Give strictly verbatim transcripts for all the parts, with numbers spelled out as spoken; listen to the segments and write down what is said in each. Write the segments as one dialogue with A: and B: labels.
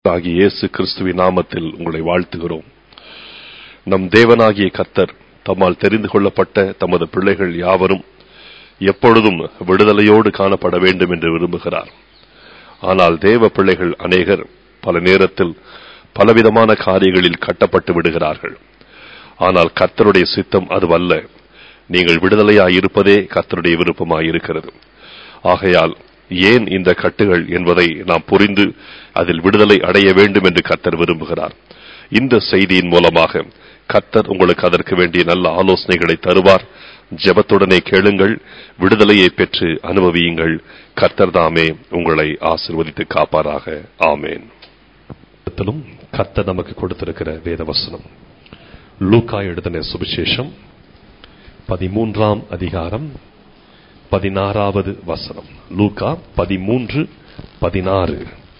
A: ஆகிய இயேசு கிறிஸ்துவின் நாமத்தில் உங்களை வாழ்த்துகிறோம். நம் தேவனாகிய கர்த்தர் தம்மால் தெரிந்து கொள்ளப்பட்ட தமது பிள்ளைகள் யாவரும் எப்பொழுதும் விடுதலையோடு காணப்பட வேண்டும் என்று விரும்புகிறார். ஆனால் தேவ பிள்ளைகள் அநேகர் பல நேரத்தில் பலவிதமான காரியங்களில் கட்டப்பட்டு விடுகிறார்கள். ஆனால் கர்த்தருடைய சித்தம் அதுவல்ல. நீங்கள் விடுதலையாயிருப்பதே கர்த்தருடைய விருப்பமாயிருக்கிறது. ஆகையால் ஏன் இந்த கட்டுகள் என்பதை நாம் புரிந்து அதில் விடுதலை அடைய வேண்டும் என்று கர்த்தர் விரும்புகிறார். இந்த செய்தியின் மூலமாக கர்த்தர் உங்களுக்கு அதற்கு வேண்டிய நல்ல ஆலோசனைகளை தருவார். ஜெபத்துடனே கேளுங்கள், விடுதலையை பெற்று அனுபவியுங்கள். கர்த்தர் தாமே உங்களை ஆசீர்வதித்து காப்பாராக. ஆமேன். கர்த்தர் நமக்கு கொடுத்திருக்கிற வேத வசனம் லூக்கா எழுதின சுவிசேஷம் பதிமூன்றாம் அதிகாரம் பதினாறாவது வசனம். லூக்கா பதிமூன்று பதினாறு.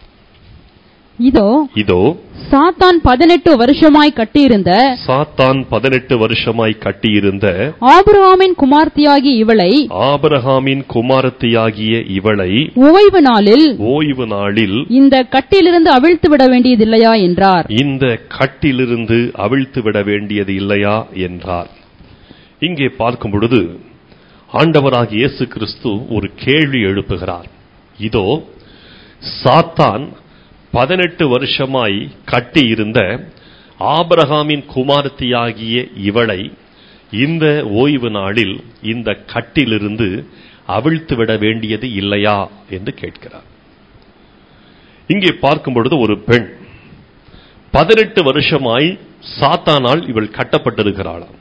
B: இதோ
A: இதோ
B: சாத்தான் பதினெட்டு வருஷமாய் கட்டியிருந்த
A: சாத்தான் பதினெட்டு வருஷமாய் கட்டியிருந்த
B: ஆபிரகாமின் குமார்த்தியாகிய இவளை
A: ஆபிரகாமின் குமாரத்தியாகிய இவளை
B: ஓய்வு நாளில்
A: ஓய்வு நாளில்
B: இந்த கட்டிலிருந்து அவிழ்த்து விட வேண்டியதில்லையா என்றார்.
A: இந்த கட்டிலிருந்து அவிழ்த்து விட வேண்டியது இல்லையா என்றார். இங்கே பார்க்கும் பொழுது ஆண்டவராகிய இயேசு கிறிஸ்து ஒரு கேள்வி எழுப்புகிறார். இதோ சாத்தான் பதினெட்டு வருஷமாய் கட்டி இருந்த ஆபிரகாமின் குமாரத்தியாகிய இவளை இந்த ஓய்வு நாளில் இந்த கட்டிலிருந்து அவிழ்த்து விட வேண்டியது இல்லையா என்று கேட்கிறார். இங்கே பார்க்கும் பொழுது ஒரு பெண் பதினெட்டு வருஷமாய் சாத்தானால் இவள் கட்டப்பட்டிருக்கிறாளாம்.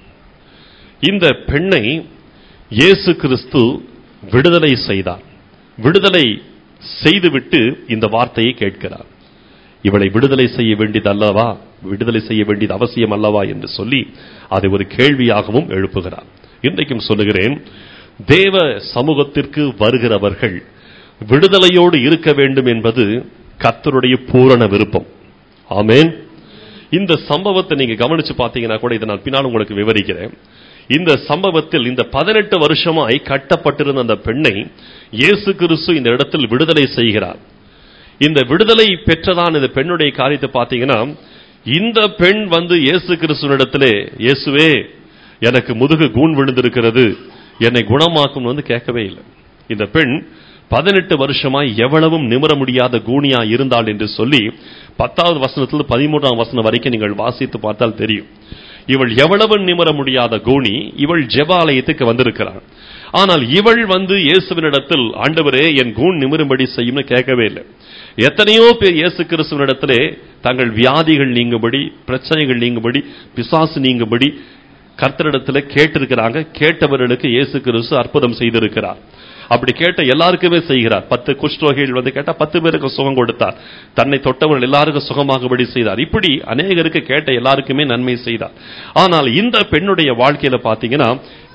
A: இந்த பெண்ணை இயேசு கிறிஸ்து விடுதலை செய்தார். விடுதலை செய்துவிட்டு இந்த வார்த்தையை கேட்கிறார். இவளை விடுதலை செய்ய வேண்டியது அல்லவா, விடுதலை செய்ய வேண்டியது அவசியம் அல்லவா என்று சொல்லி அதை ஒரு கேள்வியாகவும் எழுப்புகிறார். இன்றைக்கும் சொல்லுகிறேன், தேவ சமூகத்திற்கு வருகிறவர்கள் விடுதலையோடு இருக்க வேண்டும் என்பது கர்த்தருடைய பூரண விருப்பம். ஆமென். இந்த சம்பவத்தை நீங்க கவனிச்சு பார்த்தீங்கன்னா கூட இதை நான் பின்னால் உங்களுக்கு விவரிக்கிறேன். இந்த சம்பவத்தில் இந்த பதினெட்டு வருஷமாய் கட்டப்பட்டிருந்த அந்த பெண்ணை இயேசு கிறிஸ்து இந்த இடத்தில் விடுதலை செய்கிறார். இந்த விடுதலை பெற்றதான் இந்த பெண்ணுடைய காரியத்தை பார்த்தீங்கன்னா, இந்த பெண் வந்து இயேசு கிறிஸ்துவினிடத்திலே, இயேசுவே எனக்கு முதுகு கூன் விழுந்திருக்கிறது, என்னை குணமாக்கும் வந்து கேட்கவே இல்லை. இந்த பெண் பதினெட்டு வருஷமாய் எவ்வளவும் நிமிர முடியாத கூனியா இருந்தாள் என்று சொல்லி பத்தாவது வசனத்தில் பதிமூன்றாம் வசனம் வரைக்கும் நீங்கள் வாசித்து பார்த்தால் தெரியும். இவள் எவ்வளவு நிமிர முடியாத கூனி, இவள் ஜெபாலயத்துக்கு வந்திருக்கிறாள். ஆனால் இவள் வந்து இயேசுவினிடத்தில், ஆண்டவரே என் கூன் நிமிரும்படி செய்யும்னு கேட்கவே இல்லை. எத்தனையோ பேர் இயேசு கிறிஸ்துவினிடத்திலே தங்கள் வியாதிகள் நீங்கும்படி, பிரச்சனைகள் நீங்கும்படி, பிசாசு நீங்கும்படி கர்த்தரிடத்தில் கேட்டிருக்கிறாங்க. கேட்டவர்களுக்கு இயேசு கிறிஸ்து அற்புதம் செய்திருக்கிறார். அப்படி கேட்ட எல்லாருக்குமே செய்கிறார். பத்து குஷ்டரோகிகள் வந்து கேட்டா பத்து பேருக்கு சுகம் கொடுத்தார். தன்னை தொட்டவர்கள் எல்லாருக்கும் சுகமாகும்படி செய்தார். இப்படி அநேகருக்கு கேட்ட எல்லாருக்குமே நன்மை செய்தார். ஆனால் இந்த பெண்ணுடைய வாழ்க்கையில பாத்தீங்கன்னா,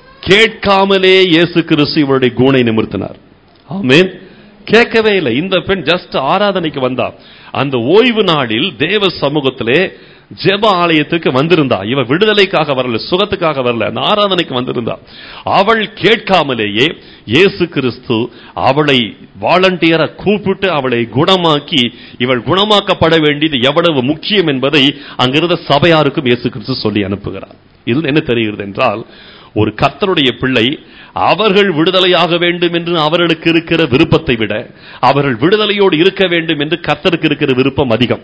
A: கேட்காமலே இயேசு கிறிஸ்து இவருடைய கூனை நிமிர்த்தினார். ஆமென். கேட்கவே இல்லை. இந்த பெண் ஜஸ்ட் ஆராதனைக்கு வந்தா. அந்த ஓய்வு நாளில் தேவ சமூகத்திலே ஜெப ஆலயத்துக்கு வந்திருந்தா. இவ விடுதலைக்காக வரல, சுகத்துக்காக வரல, அந்த ஆராதனைக்கு வந்திருந்தா. அவள் கேட்காமலேயே இயேசு கிறிஸ்து அவளை வாலண்டியரா கூப்பிட்டு அவளை குணமாக்கி, இவள் குணமாக்கப்பட வேண்டியது எவ்வளவு முக்கியம் என்பதை அங்கிருந்த சபையாருக்கும் இயேசு கிறிஸ்து சொல்லி அனுப்புகிறார். இதில் என்ன தெரிகிறது என்றால், ஒரு கர்த்தருடைய பிள்ளை அவர்கள் விடுதலையாக வேண்டும் என்று அவர்களுக்கு இருக்கிற விருப்பத்தை விட அவர்கள் விடுதலையோடு இருக்க வேண்டும் என்று கர்த்தருக்கு இருக்கிற விருப்பம் அதிகம்.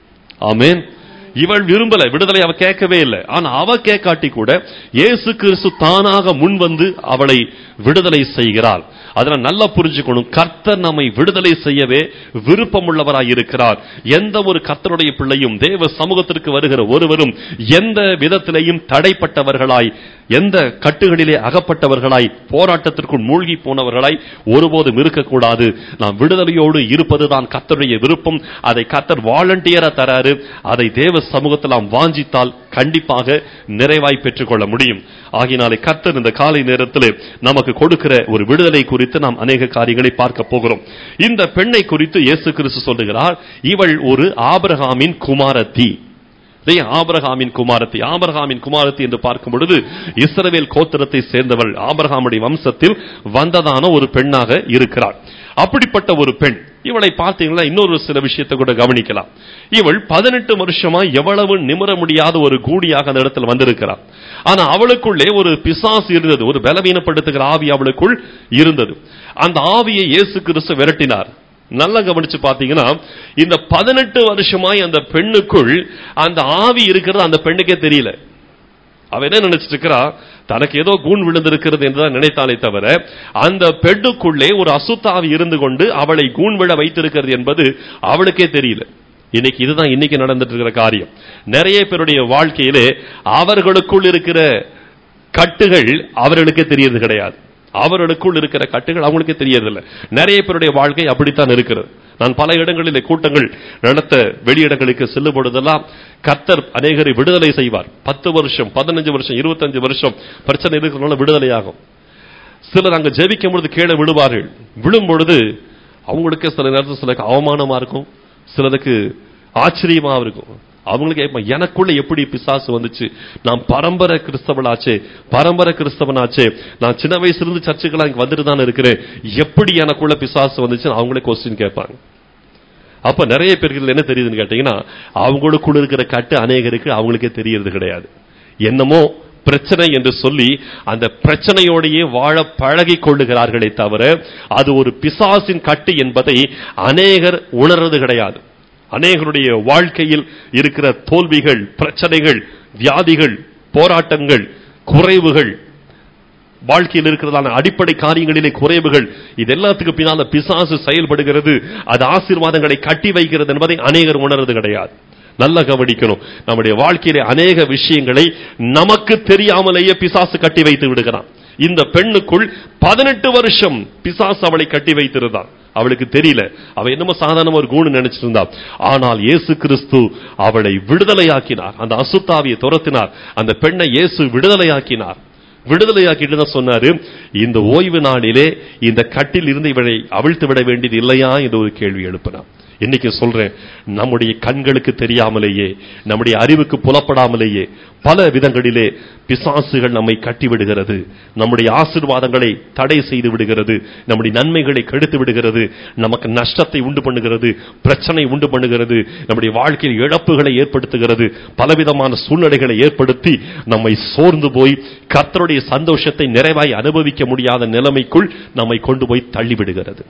A: ஆமென். இவள் விரும்பல, விடுதலை அவ கேட்கவே இல்லை. ஆனா அவ கேட்காட்டி கூட இயேசு கிறிஸ்து தானாக முன் வந்து அவளை விடுதலை செய்கிறாள். அதனால நல்லா புரிஞ்சுக்கணும், கர்த்தர் நம்மை விடுதலை செய்யவே விருப்பம் உள்ளவராய் இருக்கிறார். எந்த ஒரு கர்த்தருடைய பிள்ளையும், தேவ சமூகத்திற்கு வருகிற ஒருவரும் எந்த விதத்திலேயும் தடைப்பட்டவர்களாய், எந்த கட்டுகளிலே அகப்பட்டவர்களாய், போராட்டத்திற்குள் மூழ்கி போனவர்களாய் ஒருபோதும் இருக்கக்கூடாது. நாம் விடுதலையோடு இருப்பதுதான் கர்த்தருடைய விருப்பம். அதை கர்த்தர் வாலண்டியரா தராரு. அதை தேவ சமூகத்தில் நாம் வாஞ்சித்தால் கண்டிப்பாக நிறைவாய் பெற்றுக் கொள்ள முடியும். ஆகினாலே கர்த்தர் இந்த காலை நேரத்தில் நமக்கு கொடுக்கிற ஒரு விடுதலை குறித்து நாம் அநேக காரியங்களை பார்க்க போகிறோம். இந்த பெண்ணை குறித்து இயேசு கிறிஸ்து சொல்லுகிறார், இவள் ஒரு ஆபிரகாமின் குமாரத்தி. ஆபிரகாமின் குமாரத்தி. ஆபிரகாமின் குமாரத்தி என்று பார்க்கும் பொழுது இஸ்ரவேல் கோத்திரத்தை சேர்ந்தவள், ஆபிரகாமுடைய வம்சத்தில் வந்ததான ஒரு பெண்ணாக இருக்கிறார். அப்படிப்பட்ட ஒரு பெண், இவளை பார்த்தீங்கன்னா இன்னொரு சில விஷயத்தை கூட கவனிக்கலாம். இவள் பதினெட்டு வருஷமா எவ்வளவு நிமிர முடியாத ஒரு கூடியாக அந்த இடத்துல வந்திருக்கிறார். ஆனா அவளுக்குள்ளே ஒரு பிசாசு இருந்தது, ஒரு பலவீனப்படுத்துகிற ஆவி அவளுக்குள் இருந்தது. அந்த ஆவியை இயேசு கிறிஸ்து விரட்டினார். நல்லா கவனிச்சு பாத்தீங்கன்னா, இந்த பதினெட்டு வருஷமாய் அந்த பெண்ணுக்குள் அந்த ஆவி இருக்கிறது அந்த பெண்ணுக்கே தெரியல. அவ என்ன நினைச்சிட்டு இருக்கிறா, தனக்கு ஏதோ கூண் விழுந்திருக்கிறது என்றுதான் நினைத்தாலே தவிர, அந்த பெண்ணுக்குள்ளே ஒரு அசுத்தாவி இருந்து கொண்டு அவளை கூண் விழ வைத்திருக்கிறது என்பது அவளுக்கே தெரியல. இன்னைக்கு இதுதான் இன்னைக்கு நடந்துட்டு இருக்கிற காரியம். நிறைய பேருடைய வாழ்க்கையிலே அவர்களுக்குள் இருக்கிற கட்டுகள் அவர்களுக்கே தெரியறது கிடையாது. அவர்களுக்குள் இருக்கிற கட்டுகள் அவங்களுக்கே தெரியறதில்லை. நிறைய பேருடைய வாழ்க்கை அப்படித்தான் இருக்கிறது. நான் பல இடங்களில் கூட்டங்கள் நடத்த வெளியிடங்களுக்கு செல்லும் பொழுதெல்லாம் கர்த்தர் அநேகரை விடுதலை செய்வார். பத்து வருஷம் பதினஞ்சு வருஷம் இருபத்தஞ்சு வருஷம் பிரச்சனை இருக்கிறனால விடுதலையாகும். சிலர் அங்க ஜெபிக்கும் பொழுது கீழே விழுவார்கள். விழும் பொழுது அவங்களுக்கு சில நேரத்தில் சிலருக்கு அவமானமா இருக்கும், சிலருக்கு ஆச்சரியமா இருக்கும். அவங்களுக்கு எனக்குள்ள எப்படி பிசாசு வந்துச்சு, நான் பரம்பரை கிறிஸ்தவனாச்சே பரம்பரை கிறிஸ்தவனாச்சே நான் சின்ன வயசுல இருந்து சர்ச்சுக்கெல்லாம் இங்க வந்துட்டு தான் இருக்கிறேன், எப்படி எனக்குள்ள பிசாசு வந்துச்சு அவங்களே கொஸ்டின் கேட்பாங்க. அப்ப நிறைய பேருக்கு என்ன தெரியுதுன்னு கேட்டீங்கன்னா, அவங்களுக்குள்ள இருக்கிற கட்டு அநேகருக்கு அவங்களுக்கே தெரியறது கிடையாது. என்னமோ பிரச்சனை என்று சொல்லி அந்த பிரச்சனையோடையே வாழ பழகி கொள்ளுகிறார்களே தவிர, அது ஒரு பிசாசின் கட்டு என்பதை அநேகர் உணர்றது கிடையாது. அநேகருடைய வாழ்க்கையில் இருக்கிற தோல்விகள், பிரச்சனைகள், வியாதிகள், போராட்டங்கள், குறைவுகள், வாழ்க்கையில் இருக்கிறதான அடிப்படை காரியங்களிலே குறைவுகள், இது எல்லாத்துக்கு பின்னால் பிசாசு செயல்படுகிறது, அது ஆசீர்வாதங்களை கட்டி வைக்கிறது என்பதை அநேகர் உணர்றது கிடையாது. நல்ல கவனிக்கணும். நம்முடைய வாழ்க்கையிலே அநேக விஷயங்களை நமக்கு தெரியாமலேயே பிசாசு கட்டி வைத்து விடுகிறான். இந்த பெண்ணுக்குள் பதினெட்டு வருஷம் பிசாசு அவளை கட்டி வைத்திருந்தான். அவளுக்கு தெரியல, அவ என்னமோ சாதாரண ஒரு கூணு நினைச்சிட்டு இருந்தா. ஆனால் இயேசு கிறிஸ்து அவளை விடுதலையாக்கினார். அந்த அசுத்தாவியை துரத்தினார். அந்த பெண்ணை இயேசு விடுதலையாக்கினார். விடுதலையாக்கிட்டு தான் சொன்னாரு, இந்த ஓய்வு நாளிலே இந்த கட்டில் இருந்து இவளை அவிழ்த்து விட வேண்டியது இல்லையா என்று ஒரு கேள்வி எழுப்பினார். இன்னைக்கு சொல்றேன், நம்முடைய கண்களுக்கு தெரியாமலேயே, நம்முடைய அறிவுக்கு புலப்படாமலேயே பல விதங்களிலே பிசாசுகள் நம்மை கட்டி விடுகிறது, நம்முடைய ஆசீர்வாதங்களை தடை செய்து விடுகிறது, நம்முடைய நன்மைகளை கெடுத்து விடுகிறது, நமக்கு நஷ்டத்தை உண்டு பண்ணுகிறது, பிரச்சனை உண்டு பண்ணுகிறது, நம்முடைய வாழ்க்கையில் இழப்புகளை ஏற்படுத்துகிறது, பலவிதமான சூழ்நிலைகளை ஏற்படுத்தி நம்மை சோர்ந்து போய் கர்த்தருடைய சந்தோஷத்தை நிறைவாய் அனுபவிக்க முடியாத நிலைமைக்குள் நம்மை கொண்டு போய் தள்ளிவிடுகிறது.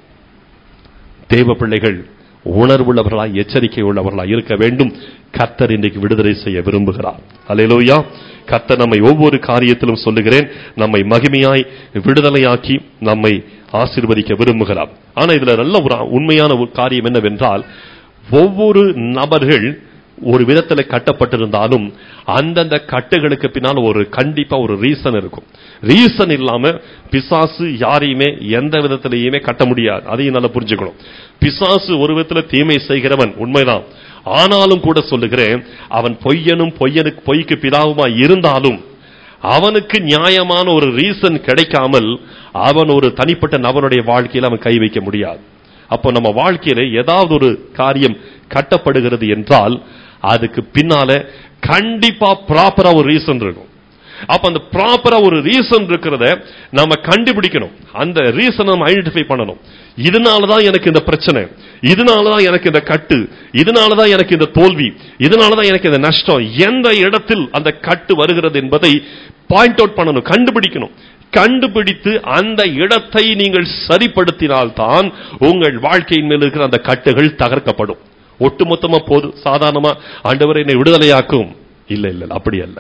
A: தேவ பிள்ளைகள் உணர்வுள்ளவர்களாய் எச்சரிக்கை உள்ளவர்களாய் இருக்க வேண்டும். கர்த்தர் இன்றைக்கு விடுதலை செய்ய விரும்புகிறார். அல்லேலூயா. கர்த்தர் நம்மை ஒவ்வொரு காரியத்திலும் சொல்லுகிறேன், நம்மை மகிமையாய் விடுதலையாக்கி நம்மை ஆசீர்வதிக்க விரும்புகிறார். ஆனா இதுல நல்ல ஒரு உண்மையான ஒரு காரியம் என்னவென்றால், ஒவ்வொரு நபர்கள் ஒரு விதத்தில் கட்டப்பட்டிருந்தாலும் அந்தந்த கட்டுகளுக்கு பின்னால் ஒரு கண்டிப்பா ஒரு ரீசன் இருக்கும். ரீசன் இல்லாம பிசாசு யாரையுமே எந்த விதத்திலேயுமே கட்ட முடியாது. அதையும் நல்லா புரிஞ்சுக்கணும். பிசாசு ஒரு விதத்தில் தீமை செய்கிறவன் உண்மைதான். ஆனாலும் கூட சொல்லுகிறேன், அவன் பொய்யனும் பொய்யனுக்கு பொய்க்கு பிதாவுமா இருந்தாலும் அவனுக்கு நியாயமான ஒரு ரீசன் கிடைக்காமல் அவன் ஒரு தனிப்பட்ட நபனுடைய வாழ்க்கையில் அவன் கை வைக்க முடியாது. அப்போ நம்ம வாழ்க்கையில ஏதாவது ஒரு காரியம் கட்டப்படுகிறது என்றால் அதுக்கு பின்னால கண்டிப்பா ப்ராப்பரா ஒரு ரீசன் இருக்கும். அப்ப அந்த ப்ராப்பரா ஒரு ரீசன் இருக்கிறத நம்ம கண்டுபிடிக்கணும். அந்த ரீசன் நம்ம ஐடென்டிஃபை பண்ணணும். இதனாலதான் எனக்கு இந்த பிரச்சனை, இதனாலதான் எனக்கு இந்த கட்டு, இதனாலதான் எனக்கு இந்த தோல்வி, இதனாலதான் எனக்கு இந்த நஷ்டம், எந்த இடத்தில் அந்த கட்டு வருகிறது என்பதை பாயிண்ட் அவுட் பண்ணணும், கண்டுபிடிக்கணும். கண்டுபிடித்து அந்த இடத்தை நீங்கள் சரிப்படுத்தினால்தான் உங்கள் வாழ்க்கையின் மேல் இருக்கிற அந்த கட்டுகள் தகர்க்கப்படும். ஒட்டுமொத்தமா போது சாதாரணமா ஆண்டவரே என்னை விடுதலையாக்கும், இல்ல இல்ல அப்படி அல்ல.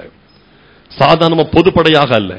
A: சாதாரணமா பொதுப்படையாக அல்ல.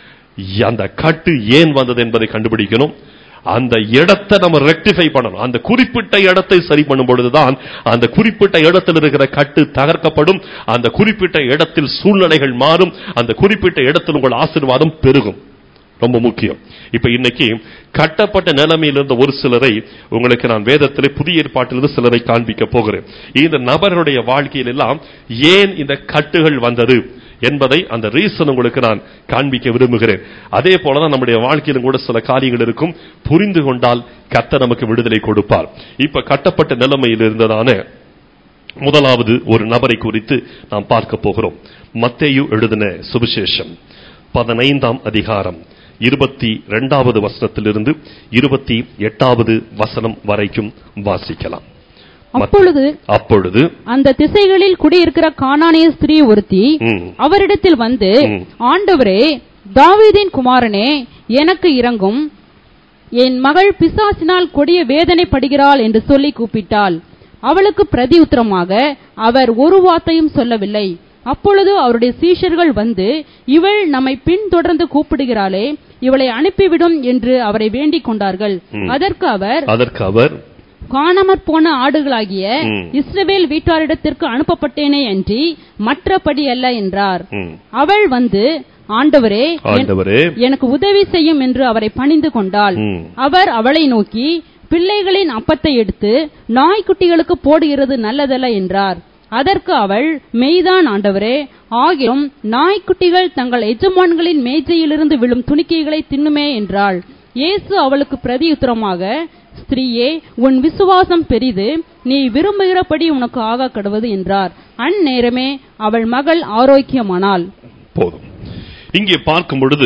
A: அந்த கட்டு ஏன் வந்தது என்பதை கண்டுபிடிக்கணும். அந்த இடத்தை நம்ம ரெக்டிஃபை பண்ணணும். அந்த குறிப்பிட்ட இடத்தை சரி பண்ணும் பொழுதுதான் அந்த குறிப்பிட்ட இடத்தில் இருக்கிற கட்டு தகர்க்கப்படும். அந்த குறிப்பிட்ட இடத்தில் சூழ்நிலைகள் மாறும். அந்த குறிப்பிட்ட இடத்தில் உங்கள் ஆசீர்வாதம் பெருகும். ரொம்ப முக்கியம். இப்ப இன்னைக்கு கட்டப்பட்ட நிலைமையில் இருந்த ஒரு சிலரை உங்களுக்கு நான் வேதத்திலே புதிய ஏற்பாட்டிலிருந்து சிலரை காண்பிக்க போகிறேன். இந்த நபர்களுடைய வாழ்க்கையில் எல்லாம் ஏன் இந்த கட்டுகள் வந்தது என்பதை அந்த ரீசன் உங்களுக்கு நான் காண்பிக்க விரும்புகிறேன். அதே போலதான் நம்முடைய வாழ்க்கையிலும் கூட சில காரியங்கள் இருக்கும். புரிந்து கொண்டால் கர்த்தர் நமக்கு விடுதலை கொடுப்பார். இப்ப கட்டப்பட்ட நிலைமையில் இருந்ததான முதலாவது ஒரு நபரை குறித்து நாம் பார்க்க போகிறோம். மத்தேயு எழுதின சுவிசேஷம் பதினைந்தாம் அதிகாரம் இருபத்தி இரண்டாவது வசனத்திலிருந்து இருபத்தி எட்டாவது வசனம் வரைக்கும் வாசிக்கலாம்.
B: அப்பொழுது
A: அப்பொழுது
B: அந்த திசைகளில் குடியிருக்கிற கானானிய ஸ்திரீ ஒருத்தி அவரிடத்தில் வந்து, ஆண்டவரே, தாவீதின் குமாரனே, எனக்கு இரங்கும், என் மகள் பிசாசினால் கொடிய வேதனைப்படுகிறாள் என்று சொல்லி கூப்பிட்டாள். அவளுக்கு பிரதி உத்தரமாக அவர் ஒரு வார்த்தையும் சொல்லவில்லை. அப்பொழுது அவருடைய சீஷர்கள் வந்து, இவள் நம்மை பின்தொடர்ந்து கூப்பிடுகிறாளே, இவளை அனுப்பிவிடும் என்று அவரை வேண்டிக் கொண்டார்கள். அதற்கு அவர்
A: அதற்கு அவர்
B: காணாமற் போன ஆடுகளாகிய இஸ்ரவேல் வீட்டாரிடத்திற்கு அனுப்பப்பட்டேனே அன்றி மற்றபடி அல்ல என்றார். அவள் வந்து, ஆண்டவரே, எனக்கு உதவி செய்யும் என்று அவரை பணிந்து கொண்டாள். அவர் அவளை நோக்கி, பிள்ளைகளின் அப்பத்தை எடுத்து நாய்க்குட்டிகளுக்கு போடுகிறது நல்லதல்ல என்றார். அதற்கு அவள், மெய்தான் ஆண்டவரே, ஆகிலும் நாய்க்குட்டிகள் தங்கள் எஜமான்களின் மேஜையிலிருந்து விழும் துணிக்கைகளை தின்னுமே என்றாள். இயேசு அவளுக்கு பிரதியுத்தரமாக, ஸ்திரீயே, உன் விசுவாசம் பெரிது, நீ விரும்புகிறபடி உனக்கு ஆக கடவது என்றார். அந்நேரமே அவள் மகள் ஆரோக்கியமானாள்.
A: போதும். இங்கே பார்க்கும் பொழுது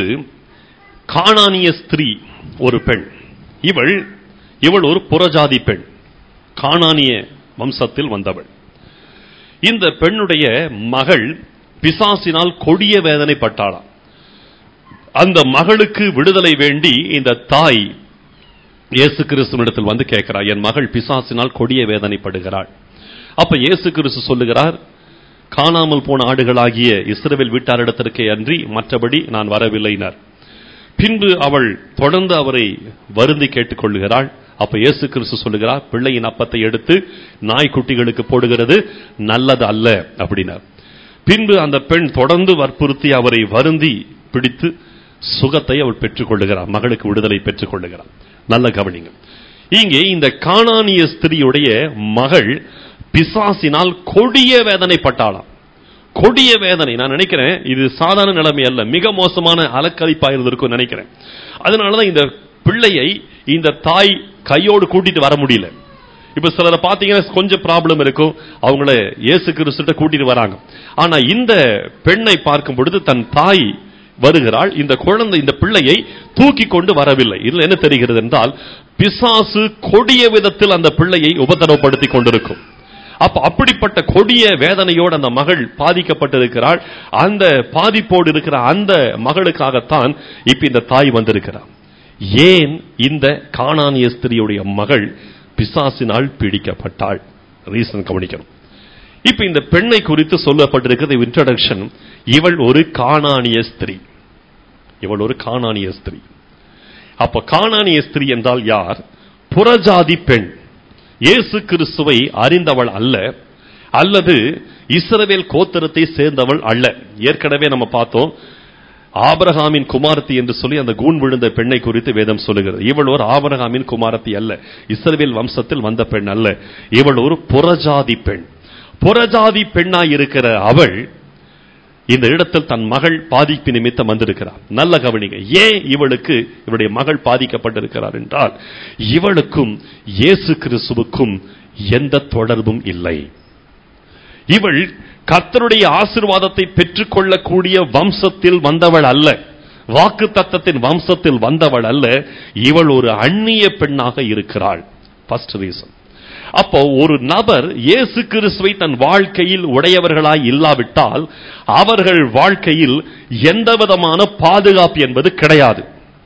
A: கானானிய ஸ்திரீ ஒரு பெண். இவள் இவள் ஒரு புறஜாதி பெண், கானானிய வம்சத்தில் வந்தவள். இந்த பெண்ணுடைய மகள் பிசாசினால் கொடிய வேதனைப்பட்டாளாம். அந்த மகளுக்கு விடுதலை வேண்டி இந்த தாய் இயேசு கிறிஸ்துவிடத்தில் வந்து கேட்கிறார், என் மகள் பிசாசினால் கொடிய வேதனைப்படுகிறாள். அப்ப இயேசு கிறிஸ்து சொல்லுகிறார், காணாமல் போன ஆடுகளாகிய இஸ்ரவேல் வீட்டாரிடத்திற்கே அன்றி மற்றபடி நான் வரவில்லைனார். பின்பு அவள் தொடர்ந்து அவரை வருந்தி கேட்டுக் கொள்ளுகிறாள். அப்ப இயேசு கிறிஸ்து சொல்லுகிறார், பிள்ளையின் அப்பத்தை எடுத்து நாய்க்குட்டிகளுக்கு போடுகிறது நல்லது அல்ல அப்படின்னார். பின்பு அந்த பெண் தொடர்ந்து வற்புறுத்தி அவரை வருந்தி பிடித்து சுகத்தை அவள் பெற்றுக் கொள்ளுகிறார், மகளுக்கு விடுதலை பெற்றுக் கொள்ளுகிறார். நல்ல கவனிங்க, இங்கே இந்த கானானிய ஸ்திரீயுடைய மகள் பிசாசினால் கொடிய வேதனைப்பட்டாளாம். கொடிய வேதனை. நான் நினைக்கிறேன் இது சாதாரண நிலைமை அல்ல, மிக மோசமான அலக்கழிப்பா இருந்திருக்கும் நினைக்கிறேன். அதனாலதான் இந்த பிள்ளையை இந்த தாய் கையோடு கூட்டிட்டு வர முடியல. இப்ப சிலரை பாத்தீங்கன்னா கொஞ்சம் ப்ராப்ளம் இருக்கும், அவங்கள இயேசு கிறிஸ்துட்ட கூட்டிட்டு வராங்க. ஆனா இந்த பெண்ணை பார்க்கும் பொழுது தன் தாய் வருகிறாள், இந்த குழந்தை இந்த பிள்ளையை தூக்கி கொண்டு வரவில்லை. இதுல என்ன தெரிகிறது என்றால், பிசாசு கொடிய விதத்தில் அந்த பிள்ளையை உபத்திரவப்படுத்தி கொண்டிருக்கும். அப்ப அப்படிப்பட்ட கொடிய வேதனையோடு அந்த மகள் பாதிக்கப்பட்டிருக்கிறாள். அந்த பாதிப்போடு இருக்கிற அந்த மகளுக்காகத்தான் இப்ப இந்த தாய் வந்திருக்கிறார். ஏன் இந்த கானானிய ஸ்திரீயுடைய மகள் பிசாசினால் பீடிக்கப்பட்டாள்? ரீசன் கவனிக்கணும். இப்ப இந்த பெண்ணை குறித்து சொல்லப்பட்டிருக்கிறது இன்ட்ரோடக்ஷன். இவள் ஒரு கானானிய ஸ்திரீ. இவள் ஒரு கானானிய ஸ்திரீ. அப்ப கானானிய ஸ்திரீ என்றால் யார்? புறஜாதி பெண். இயேசு கிறிஸ்துவை அறிந்தவள் அல்ல, அல்லது இஸ்ரவேல் கோத்திரத்தை சேர்ந்தவள் அல்ல. ஏற்கனவே நம்ம பார்த்தோம், ஆபிரகாமின் குமாரத்தி என்று சொல்லி அந்த கூன் விழுந்த பெண்ணை குறித்து வேதம் சொல்லுகிறது. இவள் ஒரு ஆபிரகாமின் குமாரத்தி அல்ல, இஸ்ரவேல் வம்சத்தில் வந்த பெண் அல்ல. இவள் ஒரு புறஜாதி பெண். புறஜாதி பெண்ணாய் இருக்கிற அவள் இந்த இடத்தில் தன் மகள் பாதிப்பு நிமித்தம் வந்திருக்கிறார். நல்ல கவனிங்க, ஏன் இவளுக்கு இவளுடைய மகள் பாதிக்கப்பட்டிருக்கிறார் என்றால், இவளுக்கும் இயேசு கிறிஸ்துவுக்கும் எந்த தொடர்பும் இல்லை. இவள் கர்த்தருடைய ஆசீர்வாதத்தை பெற்றுக் கொள்ளக்கூடிய வம்சத்தில் வந்தவள் அல்ல, வாக்கு தத்தத்தின் வம்சத்தில் வந்தவள் அல்ல. இவள் ஒரு அந்நிய பெண்ணாக இருக்கிறாள். First reason. அப்போ ஒரு நபர் இயேசு கிறிஸ்துவை தன் வாழ்க்கையில் உடையவர்களாய் இல்லாவிட்டால் அவர்கள் வாழ்க்கையில் எந்த விதமான பாதுகாப்பு என்பது கிடையாது.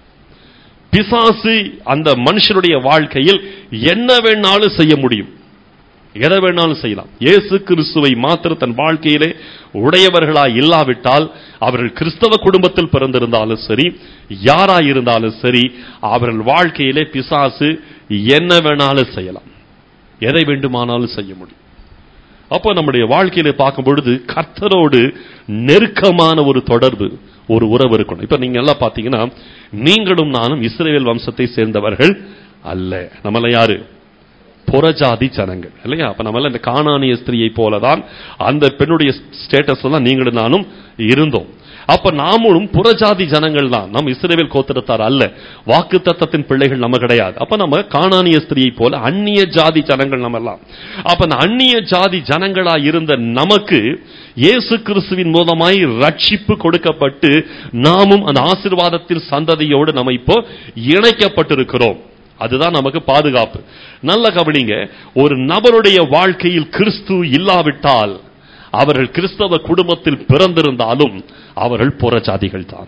A: பிசாசு அந்த மனுஷனுடைய வாழ்க்கையில் என்ன வேணாலும் செய்ய முடியும், எதை வேணாலும் செய்யலாம். இயேசு கிறிஸ்துவை மாத்திரம் தன் வாழ்க்கையிலே உடையவர்களாய் இல்லாவிட்டால் அவர்கள் கிறிஸ்தவ குடும்பத்தில் பிறந்திருந்தாலும் சரி, யாராயிருந்தாலும் சரி, அவர்கள் வாழ்க்கையிலே பிசாசு என்ன வேணாலும் செய்யலாம், எதை வேண்டுமானாலும் செய்ய முடியும். அப்போ நம்முடைய வாழ்க்கையில பார்க்கும் பொழுது கர்த்தரோடு நெருக்கமான ஒரு தொடர்பு, ஒரு உறவு இருக்கணும். இப்ப நீங்க எல்லாம் பாத்தீங்கன்னா, நீங்களும் நானும் இஸ்ரவேல் வம்சத்தை சேர்ந்தவர்கள் அல்ல. நம்மள யாரு? புறஜாதி ஜனங்கள் இல்லையா? அப்ப நம்மள இந்த கானானிய ஸ்திரியை போலதான் அந்த பெண்ணுடைய ஸ்டேட்டஸ்ல தான் நீங்களும் நானும் இருந்தோம். அப்ப நாமும் புறஜாதி ஜனங்கள் தான், நம் இஸ்ரவேல் கோத்திரத்தார் அல்ல, வாக்குத்தத்தத்தின் பிள்ளைகள் நம்ம கிடையாது. அப்ப நம்ம கானானிய ஸ்திரியை போல அந்நிய ஜாதி ஜனங்கள் நம்ம எல்லாம். அப்ப அந்த அந்நிய ஜாதி ஜனங்களா இருந்த நமக்கு இயேசு கிறிஸ்துவின் மூலமாய் ரட்சிப்பு கொடுக்கப்பட்டு நாமும் அந்த ஆசீர்வாதத்தின் சந்ததியோடு நம்ம இப்போ இணைக்கப்பட்டிருக்கிறோம். அதுதான் நமக்கு பாதுகாப்பு. நல்ல கவனிங்க, ஒரு நபருடைய வாழ்க்கையில் கிறிஸ்து இல்லாவிட்டால், அவர்கள் கிறிஸ்தவ குடும்பத்தில் பிறந்திருந்தாலும் அவர்கள் புறஜாதிகள் தான்.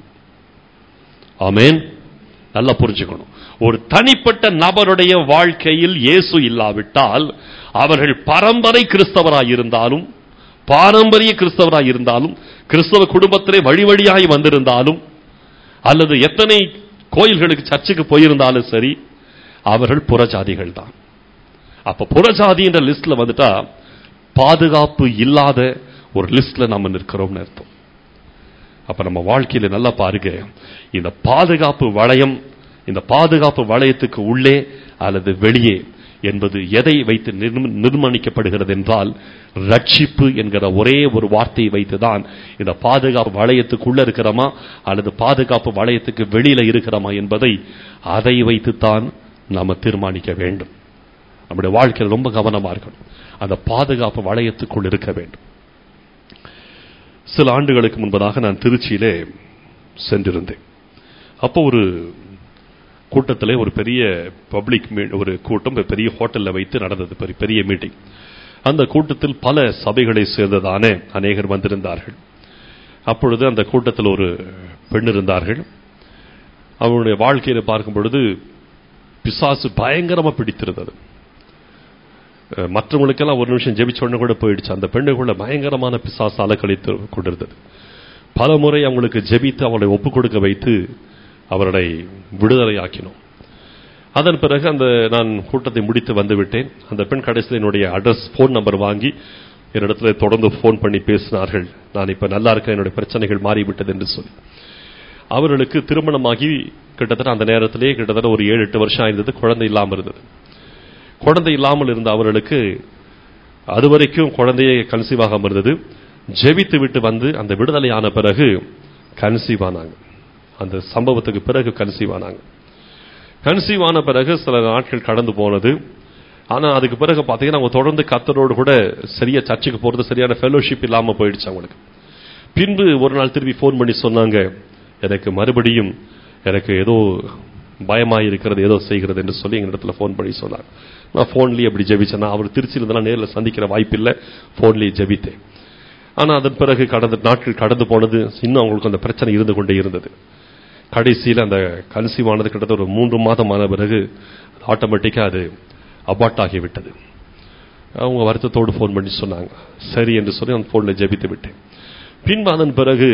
A: ஆமென். நல்லா புரிஞ்சுக்கணும். ஒரு தனிப்பட்ட நபருடைய வாழ்க்கையில் இயேசு இல்லாவிட்டால் அவர்கள் பரம்பரை கிறிஸ்தவராய் இருந்தாலும், பாரம்பரிய கிறிஸ்தவராய் இருந்தாலும், கிறிஸ்தவ குடும்பத்திலே வழி வழியாய் வந்திருந்தாலும், அல்லது எத்தனை கோயில்களுக்கு சர்ச்சுக்கு போயிருந்தாலும் சரி, அவர்கள் புறஜாதிகள் தான். அப்ப புறஜாதி என்ற லிஸ்ட்ல வந்துட்டா பாதுகாப்பு இல்லாத ஒரு லிஸ்ட்ல நம்ம நிற்கிறோம் அர்த்தம். அப்ப நம்ம வாழ்க்கையில நல்லா பாருங்க, இந்த பாதுகாப்பு வளையம், இந்த பாதுகாப்பு வளையத்துக்கு உள்ளே அல்லது வெளியே என்பது எதை வைத்து நிர்மாணிக்கப்படுகிறது என்றால், ரட்சிப்பு என்கிற ஒரே ஒரு வார்த்தையை வைத்துதான் இந்த பாதுகாப்பு வளையத்துக்குள்ள இருக்கிறோமா அல்லது பாதுகாப்பு வளையத்துக்கு வெளியில இருக்கிறோமா என்பதை அதை வைத்துத்தான் நாம தீர்மானிக்க வேண்டும். நம்முடைய வாழ்க்கையில் ரொம்ப கவனமா இருக்கணும். அந்த பாதுகாப்பு வளையத்துக்குள் இருக்க வேண்டும். சில ஆண்டுகளுக்கு முன்பதாக நான் திருச்சியிலே சென்றிருந்தேன். அப்போ ஒரு கூட்டத்திலே ஒரு பெரிய பப்ளிக் ஒரு கூட்டம் பெரிய ஹோட்டல்ல வைத்து நடந்தது, பெரிய மீட்டிங். அந்த கூட்டத்தில் பல சபைகளை சேர்ந்ததான அநேகர் வந்திருந்தார்கள். அப்பொழுது அந்த கூட்டத்தில் ஒரு பெண் இருந்தார்கள். அவருடைய வாழ்க்கையில பார்க்கும் பொழுது பிசாசு பயங்கரமா பிடித்திருந்தது. மற்றவங்களுக்கெல்லாம் ஒரு நிமிஷம் ஜெபிச்ச உடனே கூட போயிடுச்சு. அந்த பெண்ணுக்குள்ள பயங்கரமான பிசாசு அலக்கழித்து கொண்டிருந்தது. பல முறை அவங்களுக்கு ஜெபித்து அவளை ஒப்புக் கொடுக்க வைத்து அவர்களை விடுதலை ஆக்கினோம். அதன் பிறகு அந்த நான் கூட்டத்தை முடித்து வந்து விட்டேன். அந்த பெண் கடைசியில் என்னுடைய அட்ரஸ், போன் நம்பர் வாங்கி என்னிடத்துல தொடர்ந்து போன் பண்ணி பேசினார்கள். நான் இப்ப நல்லா இருக்கேன், என்னுடைய பிரச்சனைகள் மாறிவிட்டது என்று சொல்லி. அவர்களுக்கு திருமணமாகி கிட்டத்தட்ட அந்த நேரத்திலே கிட்டத்தட்ட ஒரு ஏழு எட்டு வருஷம் ஆயிருந்தது. குழந்தை இல்லாமல் இருந்தது. குழந்தை இல்லாமல் இருந்த அவர்களுக்கு அதுவரைக்கும் குழந்தையை கன்சீவ் ஆகாமல் இருந்தது. ஜெபித்து விட்டு வந்து அந்த விடுதலையான பிறகு கன்சீவ் ஆனாங்க. அந்த சம்பவத்துக்கு பிறகு கன்சீவ் ஆனாங்க. கன்சீவ் ஆன பிறகு சில நாட்கள் கடந்து போனது. ஆனா அதுக்கு பிறகு பாத்தீங்கன்னா அவங்க தொடர்ந்து கர்த்தரோடு கூட சரியா சர்ச்சுக்கு போறது, சரியான ஃபெலோஷிப் இல்லாம போயிடுச்சு அவங்களுக்கு. பின்பு ஒரு நாள் திரும்பி போன் பண்ணி சொன்னாங்க, எனக்கு மறுபடியும் எனக்கு ஏதோ பயமாய் இருக்கிறது, ஏதோ செய்கிறது என்று சொல்லி எங்க இடத்துல போன் பண்ணி சொன்னாங்க. நான் போன்லயே அப்படி ஜெபிச்சேன். அவர் திருச்சியில் இருந்தாலும் நேரில் சந்திக்கிற வாய்ப்பு இல்லை, போன்லயே ஜெபித்தேன். ஆனா அதன் பிறகு கடந்த நாட்கள் கடந்து போனது. இன்னும் அவங்களுக்கு அந்த பிரச்சனை இருந்து கொண்டே இருந்தது. கடைசியில் அந்த கன்சீவ் ஆனது கிட்டத்தட்ட ஒரு மூன்று மாதம் ஆன பிறகு ஆட்டோமேட்டிக்கா அது அபார்ட் ஆகிவிட்டது. அவங்க வருத்தத்தோடு போன் பண்ணி சொன்னாங்க. சரி என்று சொல்லி அந்த போன்ல ஜெபித்து விட்டேன். பின்பு அதன் பிறகு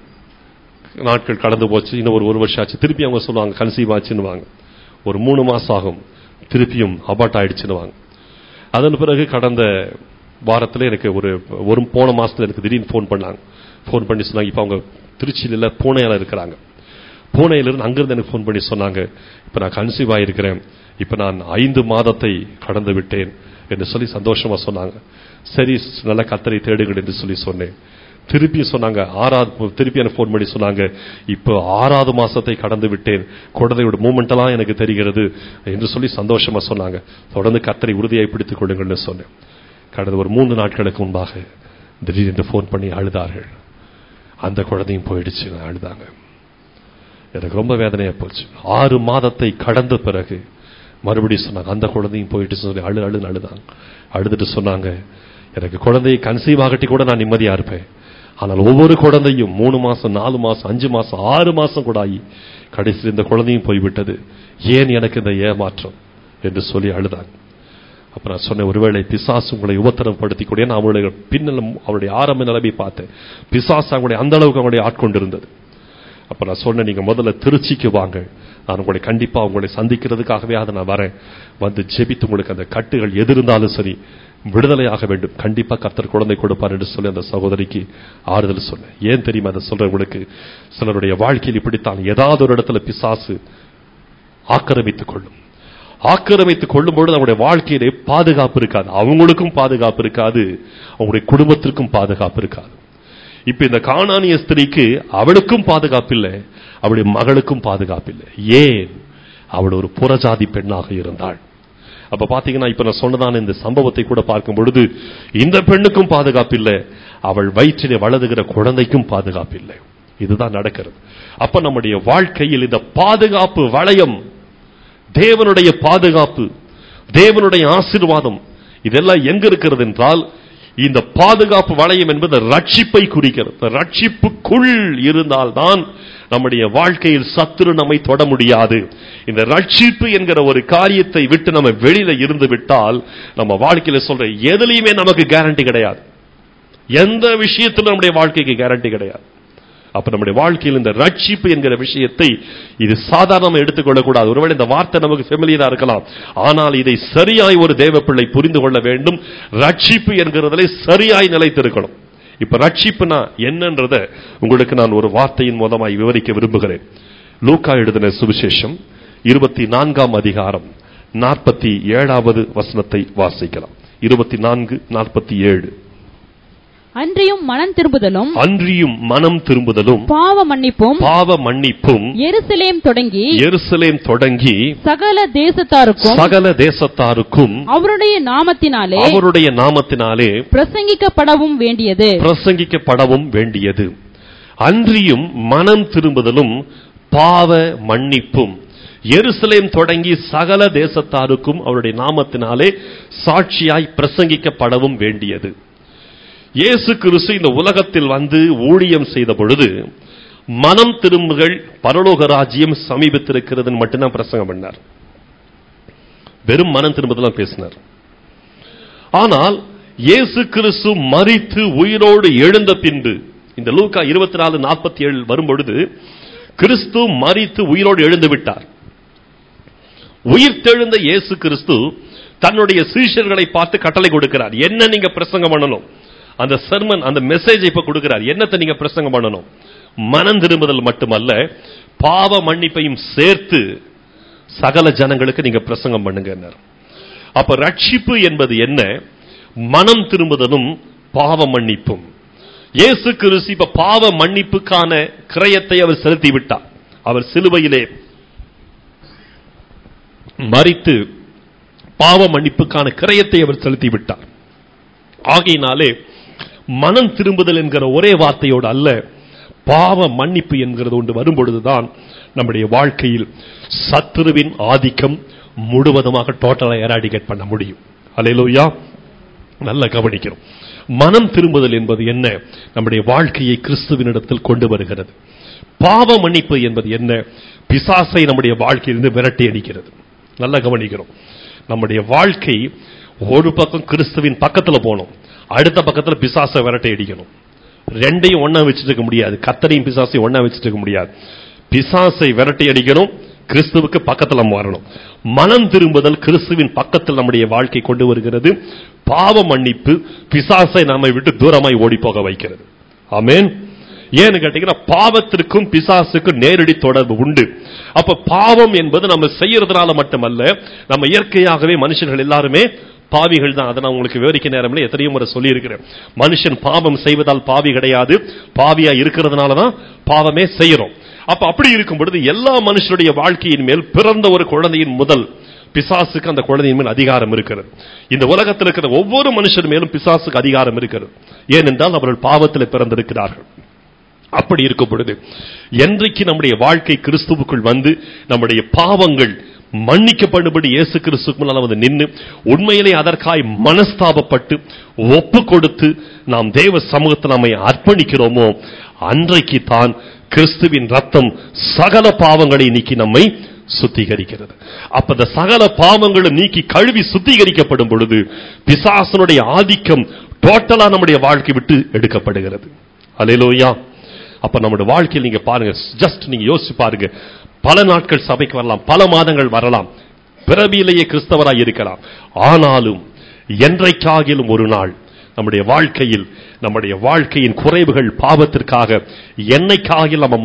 A: நாட்கள் கடந்து போச்சு. இன்னும் ஒரு ஒரு வருஷம் ஆச்சு. திருப்பி அவங்க சொல்லுவாங்க கன்சீவ் ஆச்சுன்னு வாங்க. ஒரு மூணு மாசம் ஆகும், திருப்பியும் அபார்ட் ஆயிடுச்சுன்னு வாங்க. அதன் பிறகு கடந்த வாரத்தில் எனக்கு ஒரு ஒரு போன மாசத்துல எனக்கு திடீர்னு போன் பண்ணாங்க. போன் பண்ணி சொன்னாங்க, இப்ப அவங்க திருச்சியில இல்ல பூனேல இருக்கிறாங்க. பூனேலிருந்து அங்கிருந்து எனக்கு போன் பண்ணி சொன்னாங்க, இப்ப நான் கன்சீவ் ஆயிருக்கிறேன், இப்ப நான் ஐந்து மாதத்தை கடந்து விட்டேன் என்று சொல்லி சந்தோஷமா சொன்னாங்க. சரி, நல்ல கர்த்தரை தேடுங்கள் என்று சொல்லி சொன்னேன். திருப்பி சொன்னாங்க ஆறாவது, திருப்பி எனக்கு போன் பண்ணி சொன்னாங்க, இப்போ ஆறாவது மாசத்தை கடந்து விட்டேன், குழந்தையோட மூமெண்ட் எல்லாம் எனக்கு தெரிகிறது என்று சொல்லி சந்தோஷமா சொன்னாங்க. தொடர்ந்து கர்த்தரை உறுதியாய் பிடித்துக் கொள்ளுங்கள்னு சொன்னேன். கடந்த ஒரு மூன்று நாட்களுக்கு முன்பாக திடீரென்று போன் பண்ணி அழுதார்கள். அந்த குழந்தையும் போயிடுச்சு, அழுதாங்க. எனக்கு ரொம்ப வேதனையா போச்சு. ஆறு மாதத்தை கடந்த பிறகு மறுபடியும் சொன்னாங்க அந்த குழந்தையும் போயிட்டு சொல்லி அழு அழுன்னு அழுதாங்க. அழுதுட்டு சொன்னாங்க, எனக்கு குழந்தையை கன்சீவ் ஆகட்டி கூட நான் நிம்மதியா இருப்பேன், ஆனால் ஒவ்வொரு குழந்தையும் மூணு மாசம் நாலு மாசம் அஞ்சு மாசம் ஆறு மாசம் கூட ஆகி கடைசியில் இந்த குழந்தையும் போய்விட்டது, ஏன் எனக்கு இந்த ஏமாற்றம் என்று சொல்லி அழுதாங்க. அப்ப நான் சொன்னேன், ஒருவேளை பிசாசு உங்களை உபத்திரப்படுத்திக்கூடிய நான் அவருடைய பின்னல் அவருடைய ஆரம்ப நிலைமை பார்த்தேன். பிசாசு அவங்களுடைய அந்த அளவுக்கு அவங்களுடைய ஆட்கொண்டிருந்தது. அப்ப நான் சொன்னேன், நீங்க முதல்ல திருச்சிக்கு வாங்க, நான் உங்களை கண்டிப்பா உங்களை சந்திக்கிறதுக்காகவே அதை நான் வரேன், வந்து ஜெபித்து உங்களுக்கு அந்த கட்டுகள் எது இருந்தாலும் சரி விடுதலையாக வேண்டும், கண்டிப்பா கர்த்தர் குழந்தை கொடுப்பார் என்று சொல்லி அந்த சகோதரிக்கு ஆறுதல் சொன்னேன். ஏன் தெரியுமா அதை சொல்றேன் உங்களுக்கு? சிலருடைய வாழ்க்கையில் இப்படித்தான் ஏதாவது ஒரு இடத்துல பிசாசு ஆக்கிரமித்துக் கொள்ளும். ஆக்கிரமித்துக் கொள்ளும் பொழுது அவங்களுடைய வாழ்க்கையிலே பாதுகாப்பு இருக்காது, அவங்களுக்கும் பாதுகாப்பு இருக்காது, அவங்களுடைய குடும்பத்திற்கும் பாதுகாப்பு இருக்காது. இப்ப இந்த கானானிய ஸ்திரீக்கு அவளுக்கும் பாதுகாப்பில்லை, அவளுடைய மகளுக்கும் பாதுகாப்பில்லை. ஏன்? அவள் ஒரு புறஜாதி பெண்ணாக இருந்தாள். அப்ப பாத்தீங்கன்னா, இப்ப நான் சொன்னதான இந்த சம்பவத்தை கூட பார்க்கும் பொழுது இந்த பெண்ணுக்கும் பாதுகாப்பில்லை, அவள் வயிற்றிலே வளருகிற குழந்தைக்கும் பாதுகாப்பில்லை. இதுதான் நடக்கிறது. அப்ப நம்முடைய வாழ்க்கையில் இந்த பாதுகாப்பு வளையம், தேவனுடைய பாதுகாப்பு, தேவனுடைய ஆசீர்வாதம், இதெல்லாம் எங்க இருக்கிறது என்றால், இந்த பாதுகாப்பு வளையம் என்பது ரட்சிப்பை குறிக்கிறது. ரட்சிப்புக்குள் இருந்தால்தான் நம்முடைய வாழ்க்கையில் சத்துரு நம்மை தொட முடியாது. இந்த ரட்சிப்பு என்கிற ஒரு காரியத்தை விட்டு நம்ம வெளியில இருந்து விட்டால் நம்ம வாழ்க்கையில சொல்ற எதுலையுமே நமக்கு கேரண்டி கிடையாது. எந்த விஷயத்திலும் நம்முடைய வாழ்க்கைக்கு கேரண்டி கிடையாது. அப்ப நம்முடைய வாழ்க்கையில் இந்த ரட்சிப்பு என்கிற விஷயத்தை இது சாதாரணமாக எடுத்துக்கொள்ளக்கூடாது. ஒருவேளை இந்த வார்த்தை நமக்கு ஃபெமிலியரா இருக்கலாம், ஆனால் இதை சரியாய் ஒரு தேவ பிள்ளை புரிந்து கொள்ள வேண்டும். ரட்சிப்பு என்கிறதிலே சரியாய் நிலைத்திருக்கணும். இப்ப ரட்சிப்புனா என்னன்றத உங்களுக்கு நான் ஒரு வார்த்தையின் மூலமாய் விவரிக்க விரும்புகிறேன். லூக்கா எழுதின சுவிசேஷம் இருபத்தி நான்காம் அதிகாரம் நாற்பத்தி ஏழாவது வசனத்தை வாசிக்கலாம். இருபத்தி நான்கு நாற்பத்தி ஏழு.
B: அன்றியும் மனம் திரும்புதலும்
A: அன்றியும் மனம் திரும்புதலும்
B: பாவ மன்னிப்பும்
A: பாவ மன்னிப்பும்
B: எருசலேம் தொடங்கி
A: எருசலேம் தொடங்கி
B: சகல தேசத்தாருக்கும்
A: சகல தேசத்தாருக்கும்
B: அவருடைய நாமத்தினாலே
A: அவருடைய நாமத்தினாலே
B: பிரசங்கிக்கப்படவும் வேண்டியது
A: பிரசங்கிக்கப்படவும் வேண்டியது. அன்றியும் மனம் திரும்புதலும் பாவ மன்னிப்பும் எருசலேம் தொடங்கி சகல தேசத்தாருக்கும் அவருடைய நாமத்தினாலே சாட்சியாய் பிரசங்கிக்கப்படவும் வேண்டியது. இயேசு கிறிஸ்து இந்த உலகத்தில் வந்து ஊழியம் செய்த பொழுது மனம் திரும்புகள், பரலோக ராஜ்யம் சமீபத்திருக்கிறது மட்டும்தான் பிரசங்கம் பண்ணார். வெறும் மனம் திரும்புதல் பேசினார். ஆனால் இயேசு கிறிஸ்து மரித்து உயிரோடு எழுந்த பின்பு, இந்த லூக்கா இருபத்தி நாலு நாற்பத்தி ஏழு வரும்பொழுது கிறிஸ்து மரித்து உயிரோடு எழுந்து விட்டார். உயிர்த்தெழுந்த இயேசு கிறிஸ்து தன்னுடைய சீஷர்களை பார்த்து கட்டளை கொடுக்கிறார். என்ன நீங்க பிரசங்கம் பண்ணணும்? அந்த சர்மன், அந்த மெசேஜ் இப்ப கொடுக்கிறார். என்னத்தை நீங்க பிரசங்கம் பண்ணணும்? மனம் திரும்புதல் மட்டுமல்ல, பாவ மன்னிப்பையும் சேர்த்து சகல ஜனங்களுக்கு நீங்க பிரசங்கம் பண்ணுங்க. அப்ப ரட்சிப்பு என்பது என்ன? மனம் திரும்புதலும் பாவ மன்னிப்பும். இயேசு கிறிஸ்து இப்ப பாவ மன்னிப்புக்கான கிரயத்தை அவர் செலுத்தி விட்டார். அவர் சிலுவையிலே மரித்து பாவ மன்னிப்புக்கான கிரயத்தை அவர் செலுத்தி விட்டார். ஆகையினாலே மனம் திரும்புதல் என்கிற ஒரே வார்த்தையோடு அல்ல, பாவ மன்னிப்பு என்கிறது ஒன்று வரும்பொழுதுதான் நம்முடைய வாழ்க்கையில் சத்துருவின் ஆதிக்கம் முழுவதுமாக டோட்டலா எராடிகேட் பண்ண முடியும். அல்லேலூயா. நல்ல கவனிக்கிறோம். மனம் திரும்புதல் என்பது என்ன? நம்முடைய வாழ்க்கையை கிறிஸ்துவினிடத்தில் கொண்டு வருகிறது. பாவ மன்னிப்பு என்பது என்ன? பிசாசை நம்முடைய வாழ்க்கையிலிருந்து விரட்டி அடிக்கிறது. நல்ல கவனிக்கிறோம். நம்முடைய வாழ்க்கை ஒரு பக்கம் கிறிஸ்துவின் பக்கத்துல போகணும், அடுத்த பக்கத்துல பிசாசை விரட்டை அடிக்கணும். ரெண்டையும் ஒண்ணா வச்சுட்டு இருக்க முடியாது. கர்த்தரையும் பிசாசையும் ஒண்ணா வச்சுட்டு இருக்க முடியாது. பிசாசை விரட்டை அடிக்கணும், கிறிஸ்துவுக்கு பக்கத்துல வரணும். மனம் திரும்புதல் கிறிஸ்துவின் பக்கத்தில் நம்முடைய வாழ்க்கை கொண்டு வருகிறது. பாவ மன்னிப்பு பிசாசை நம்மை விட்டு தூரமாய் ஓடி போக வைக்கிறது. ஆமென். ஏன்னு கேட்டீங்கன்னா, பாவத்திற்கும் பிசாசுக்கும் நேரடி தொடர்பு உண்டு. அப்ப பாவம் என்பது நம்ம செய்யறதுனால மட்டுமல்ல, நம்ம இயற்கையாகவே மனுஷர்கள் எல்லாருமே பாவிகள் தான். அதை நான் உங்களுக்கு விவரிக்க நேரம்ல எத்தனையோ முறை சொல்லி இருக்கிறேன். மனுஷன் பாவம் செய்வதால் பாவி கிடையாது, பாவியா இருக்கிறதுனாலதான் பாவமே செய்யறோம். அப்ப அப்படி இருக்கும் பொழுது எல்லா மனுஷனுடைய வாழ்க்கையின் மேல் பிறந்த ஒரு குழந்தையின் முதல் பிசாசுக்கு அந்த குழந்தையின் மேல் அதிகாரம் இருக்கிறது. இந்த உலகத்தில் இருக்கிற ஒவ்வொரு மனுஷன் மேலும் பிசாசுக்கு அதிகாரம் இருக்கிறது. ஏனென்றால் அவர்கள் பாவத்தில் பிறந்திருக்கிறார்கள். அப்படி இருக்கும் பொழுது என்றைக்கு நம்முடைய வாழ்க்கை கிறிஸ்துவுக்குள் வந்து நம்முடைய பாவங்கள் மன்னிக்கப்படும்படி இயேசு கிறிஸ்துவுக்கு முன்னால் வந்து நின்று உண்மையிலே அதற்காய் மனஸ்தாபப்பட்டு ஒப்பு கொடுத்து நாம் தேவ சமூகத்தில் நம்மை அர்ப்பணிக்கிறோமோ, அன்றைக்கு தான் கிறிஸ்துவின் ரத்தம் சகல பாவங்களை நீக்கி நம்மை சுத்திகரிக்கிறது. அப்ப இந்த சகல பாவங்களை நீக்கி கழுவி சுத்திகரிக்கப்படும் பொழுது பிசாசனுடைய ஆதிக்கம் டோட்டலா நம்முடைய வாழ்க்கை விட்டு எடுக்கப்படுகிறது. அல்லேலூயா. அப்ப நம்முடைய வாழ்க்கையில் நீங்க பாருங்க, ஜஸ்ட் நீங்க யோசிச்சு பாருங்க. பல நாட்கள் சபைக்கு வரலாம், பல மாதங்கள் வரலாம், பிறவியிலேயே கிறிஸ்தவராய் இருக்கலாம். ஆனாலும் என்றைக்காகிலும் ஒரு நாள் நம்முடைய வாழ்க்கையில் நம்முடைய வாழ்க்கையின் குறைவுகள் பாவத்திற்காக என்னைக்காகிலும் நம்ம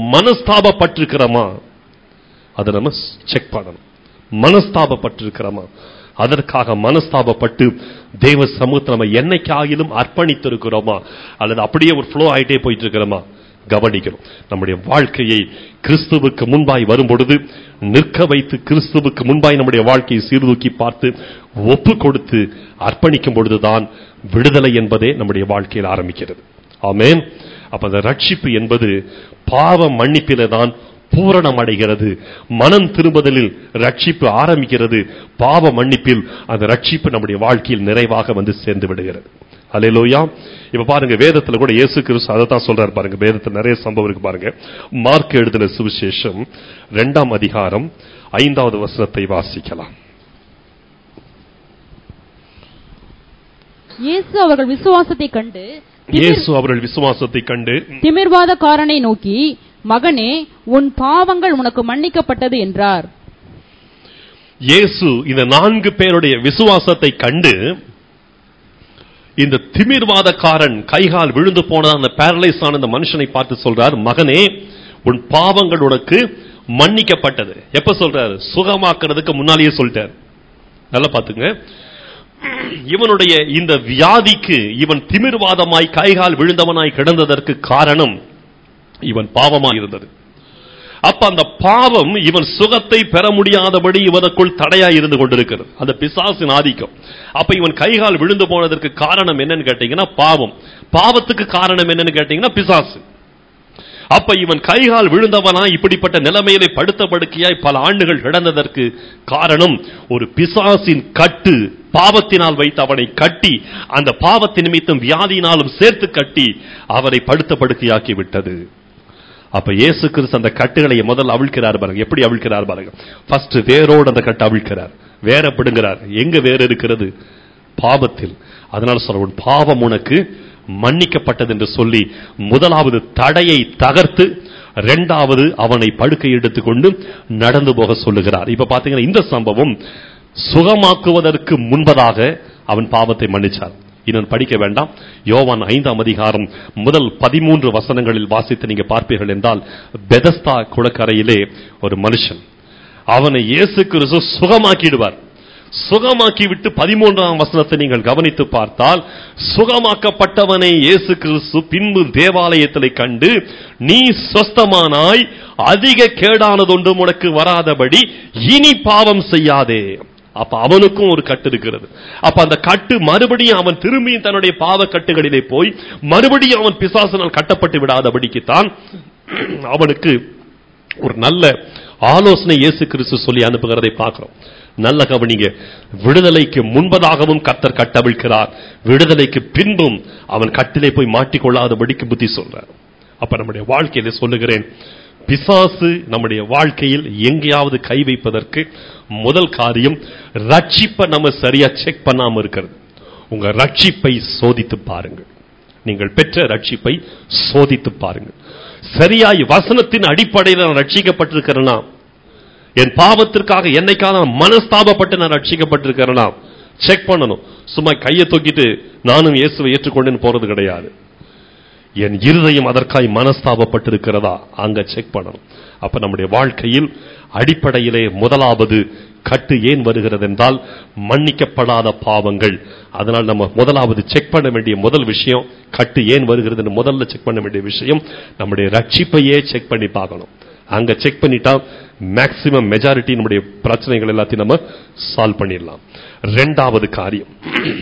A: மனஸ்தாபப்பட்டிருக்கிறோமா, அதை நம்ம செக் பண்ணணும். மனஸ்தாபப்பட்டிருக்கிறோமா? அதற்காக மனஸ்தாபப்பட்டு தேவ சமூகத்தை நம்ம என்னைக்காகிலும் அர்ப்பணித்திருக்கிறோமா, அல்லது அப்படியே ஒரு ஃப்ளோ ஆயிட்டே போயிட்டு இருக்கிறோமா? கவனிக்கணும். நம்முடைய வாழ்க்கையை கிறிஸ்துவுக்கு முன்பாய் வரும் பொழுது நிற்க வைத்து, கிறிஸ்துவுக்கு முன்பாய் நம்முடைய வாழ்க்கையை சீர்தூக்கி பார்த்து ஒப்பு கொடுத்து அர்ப்பணிக்கும் பொழுதுதான் விடுதலை என்பதே நம்முடைய வாழ்க்கையில் ஆரம்பிக்கிறது. ஆமென். அப்ப அந்த ரட்சிப்பு என்பது பாவ மன்னிப்பிலே தான் பூரணம் அடைகிறது. மனம் திரும்புதலில் ரட்சிப்பு ஆரம்பிக்கிறது. பாவ மன்னிப்பில் அந்த ரட்சிப்பு நம்முடைய வாழ்க்கையில் நிறைவாக வந்து சேர்ந்து விடுகிறது. அல்லேலூயா. இப்ப பாருங்க, வேதத்துல கூட இயேசு கிறிஸ்து அதை தான் சொல்றாரு. பாருங்க, வேதத்துல நிறைய சம்பவம் இருக்கு. பாருங்க, மார்க் எழுதின சுவிசேஷம் இரண்டாம் அதிகாரம் ஐந்தாவது வசனத்தை வாசிக்கலாம்.
B: இயேசு அவர்கள் விசுவாசத்தை கண்டு
A: இயேசு அவர்கள் விசுவாசத்தை கண்டு
B: திமிர்வாதக்காரனை நோக்கி, மகனே, உன் பாவங்கள் உனக்கு மன்னிக்கப்பட்டது என்றார்.
A: இயேசு இந்த நான்கு பேருடைய விசுவாசத்தை கண்டு இந்த திமிர்வாதக்காரன் கைகால் விழுந்து போன அந்த பேரலைஸ் ஆன அந்த மனுஷனை பார்த்து சொல்றார், மகனே, உன் பாவங்கள் உனக்கு மன்னிக்கப்பட்டது. எப்ப சொல்றாரு? சுகமாக்குறதுக்கு முன்னாலேயே சொல்லிட்டார். நல்லா பாத்துங்க. இவனுடைய இந்த வியாதிக்கு, இவன் திமிர்வாதமாய் கைகால் விழுந்தவனாய் கிடந்ததற்கு காரணம் இவன் பாவமாய் இருந்தது. அப்ப அந்த பாவம் இவன் சுகத்தை பெற முடியாதபடி இவனுக்குள் தடையாய் இருந்து கொண்டிருக்கிறது, அந்த பிசாசின் ஆதிக்கம். அப்ப இவன் கைகால் விழுந்து போனதற்கு காரணம் என்னன்னு கேட்டீங்கன்னா பாவம். பாவத்துக்கு காரணம் என்னன்னு கேட்டீங்கன்னா பிசாசு. அப்ப இவன் கைகால் விழுந்தவனா இப்படிப்பட்ட நிலைமையிலே படுத்த படுக்கையாய் பல ஆண்டுகள் கிடந்ததற்கு காரணம் ஒரு பிசாசின் கட்டு, பாவத்தினால் வைத்து அவனை கட்டி, அந்த பாவத்தின் நிமித்தம் வியாதியினாலும் சேர்த்து கட்டி அவரை படுத்த படுக்கையாக்கி விட்டது. அப்ப இயேசு கிறிஸ்து அந்த கட்டுகளை முதல்ல அவிழ்க்கிறார் பாருங்க. எப்படி அவிழ்க்கிறார் பாருங்க. ஃபர்ஸ்ட் வேரோடு அந்த கட்டை அவிழ்க்கிறார், வேற பிடுங்கிறார். எங்க வேறு இருக்கிறது? பாவத்தில். அதனால சொல்ற, பாவம் உனக்கு மன்னிக்கப்பட்டது என்று சொல்லி முதலாவது தடையை தகர்த்து, இரண்டாவது அவனை படுக்கை எடுத்துக்கொண்டு நடந்து போக சொல்லுகிறார். இப்ப பாத்தீங்கன்னா இந்த சம்பவம் சுகமாக்குவதற்கு முன்பதாக அவன் பாவத்தை மன்னிச்சார். இன்னும் படிக்க வேண்டாம். யோவான் ஐந்தாம் அதிகாரம் முதல் பதிமூன்று வசனங்களில் வாசித்து நீங்க பார்ப்பீர்கள் என்றால், பெதஸ்தா குளக்கரையிலே ஒரு மனுஷன், அவனை இயேசு கிறிஸ்து சுகமாக்கிடுவார். சுகமாக்கி விட்டு பதிமூன்றாம் வசனத்தை நீங்கள் கவனித்து பார்த்தால், சுகமாக்கப்பட்டவனை இயேசு கிறிஸ்து பின்பு தேவாலயத்தில் கண்டு, நீ சொஸ்தமானாய், அதிக கேடானதொன்றும் உனக்கு வராதபடி இனி பாவம் செய்யாதே. அப்ப அவனுக்கும் ஒரு கட்டு இருக்கிறது. அப்ப அந்த கட்டு மறுபடியும் அவன் திரும்பியும் தன்னுடைய பாவ கட்டுகளிலே போய் மறுபடியும் அவன் பிசாசினால் கட்டப்பட்டு விடாதபடிக்குத்தான் அவனுக்கு ஒரு நல்ல ஆலோசனை இயேசு கிறிஸ்து சொல்லி அனுப்புகிறதை பார்க்கிறோம். நல்ல கவனிங்க. விடுதலைக்கு முன்பதாகவும் கர்த்தர் கட்டவிழ்க்கிறார், விடுதலைக்கு பின்பும் அவன் கட்டிலே போய் மாட்டிக்கொள்ளாதபடிக்கு புத்தி சொல்றார். அப்ப நம்முடைய வாழ்க்கையில சொல்லுகிறேன், பிசாசு நம்முடைய வாழ்க்கையில் எங்கேயாவது கை வைப்பதற்கு முதல் காரியம் ரட்சிப்பை நம்ம சரியா செக் பண்ணாம இருக்கிறது. உங்க ரட்சிப்பை சோதித்து பாருங்கள். நீங்கள் பெற்ற ரட்சிப்பை சோதித்து பாருங்கள். சரியாய் வசனத்தின் அடிப்படையில் நான் ரட்சிக்கப்பட்டிருக்கிறேனா, என் பாவத்திற்காக என்னைக்கான மனஸ்தாபப்பட்டு நான் ரட்சிக்கப்பட்டிருக்கிறேனா செக் பண்ணணும். சும்மா கையை தூக்கிட்டு நானும் இயேசுவை ஏற்றுக்கொண்டேன்னு போறது கிடையாது. என் இருதயம் அதற்காய் மனஸ்தாபப்பட்டிருக்கிறதா அங்க செக் பண்ணணும். அப்ப நம்முடைய வாழ்க்கையில் அடிப்படையிலே முதலாவது கட்டு ஏன் வருகிறது என்றால் மன்னிக்கப்படாத பாவங்கள். அதனால் நம்ம முதலாவது செக் பண்ண வேண்டிய முதல் விஷயம், கட்டு ஏன் வருகிறது என்று முதல்ல செக் பண்ண வேண்டிய விஷயம், நம்முடைய ரட்சிப்பையே செக் பண்ணி பார்க்கணும். அங்க செக் பண்ணிட்டா மேக்சிமம் மெஜாரிட்டி நம்முடைய பிரச்சனைகள் எல்லாத்தையும் நம்ம சால்வ் பண்ணிடலாம். இரண்டாவது காரியம்,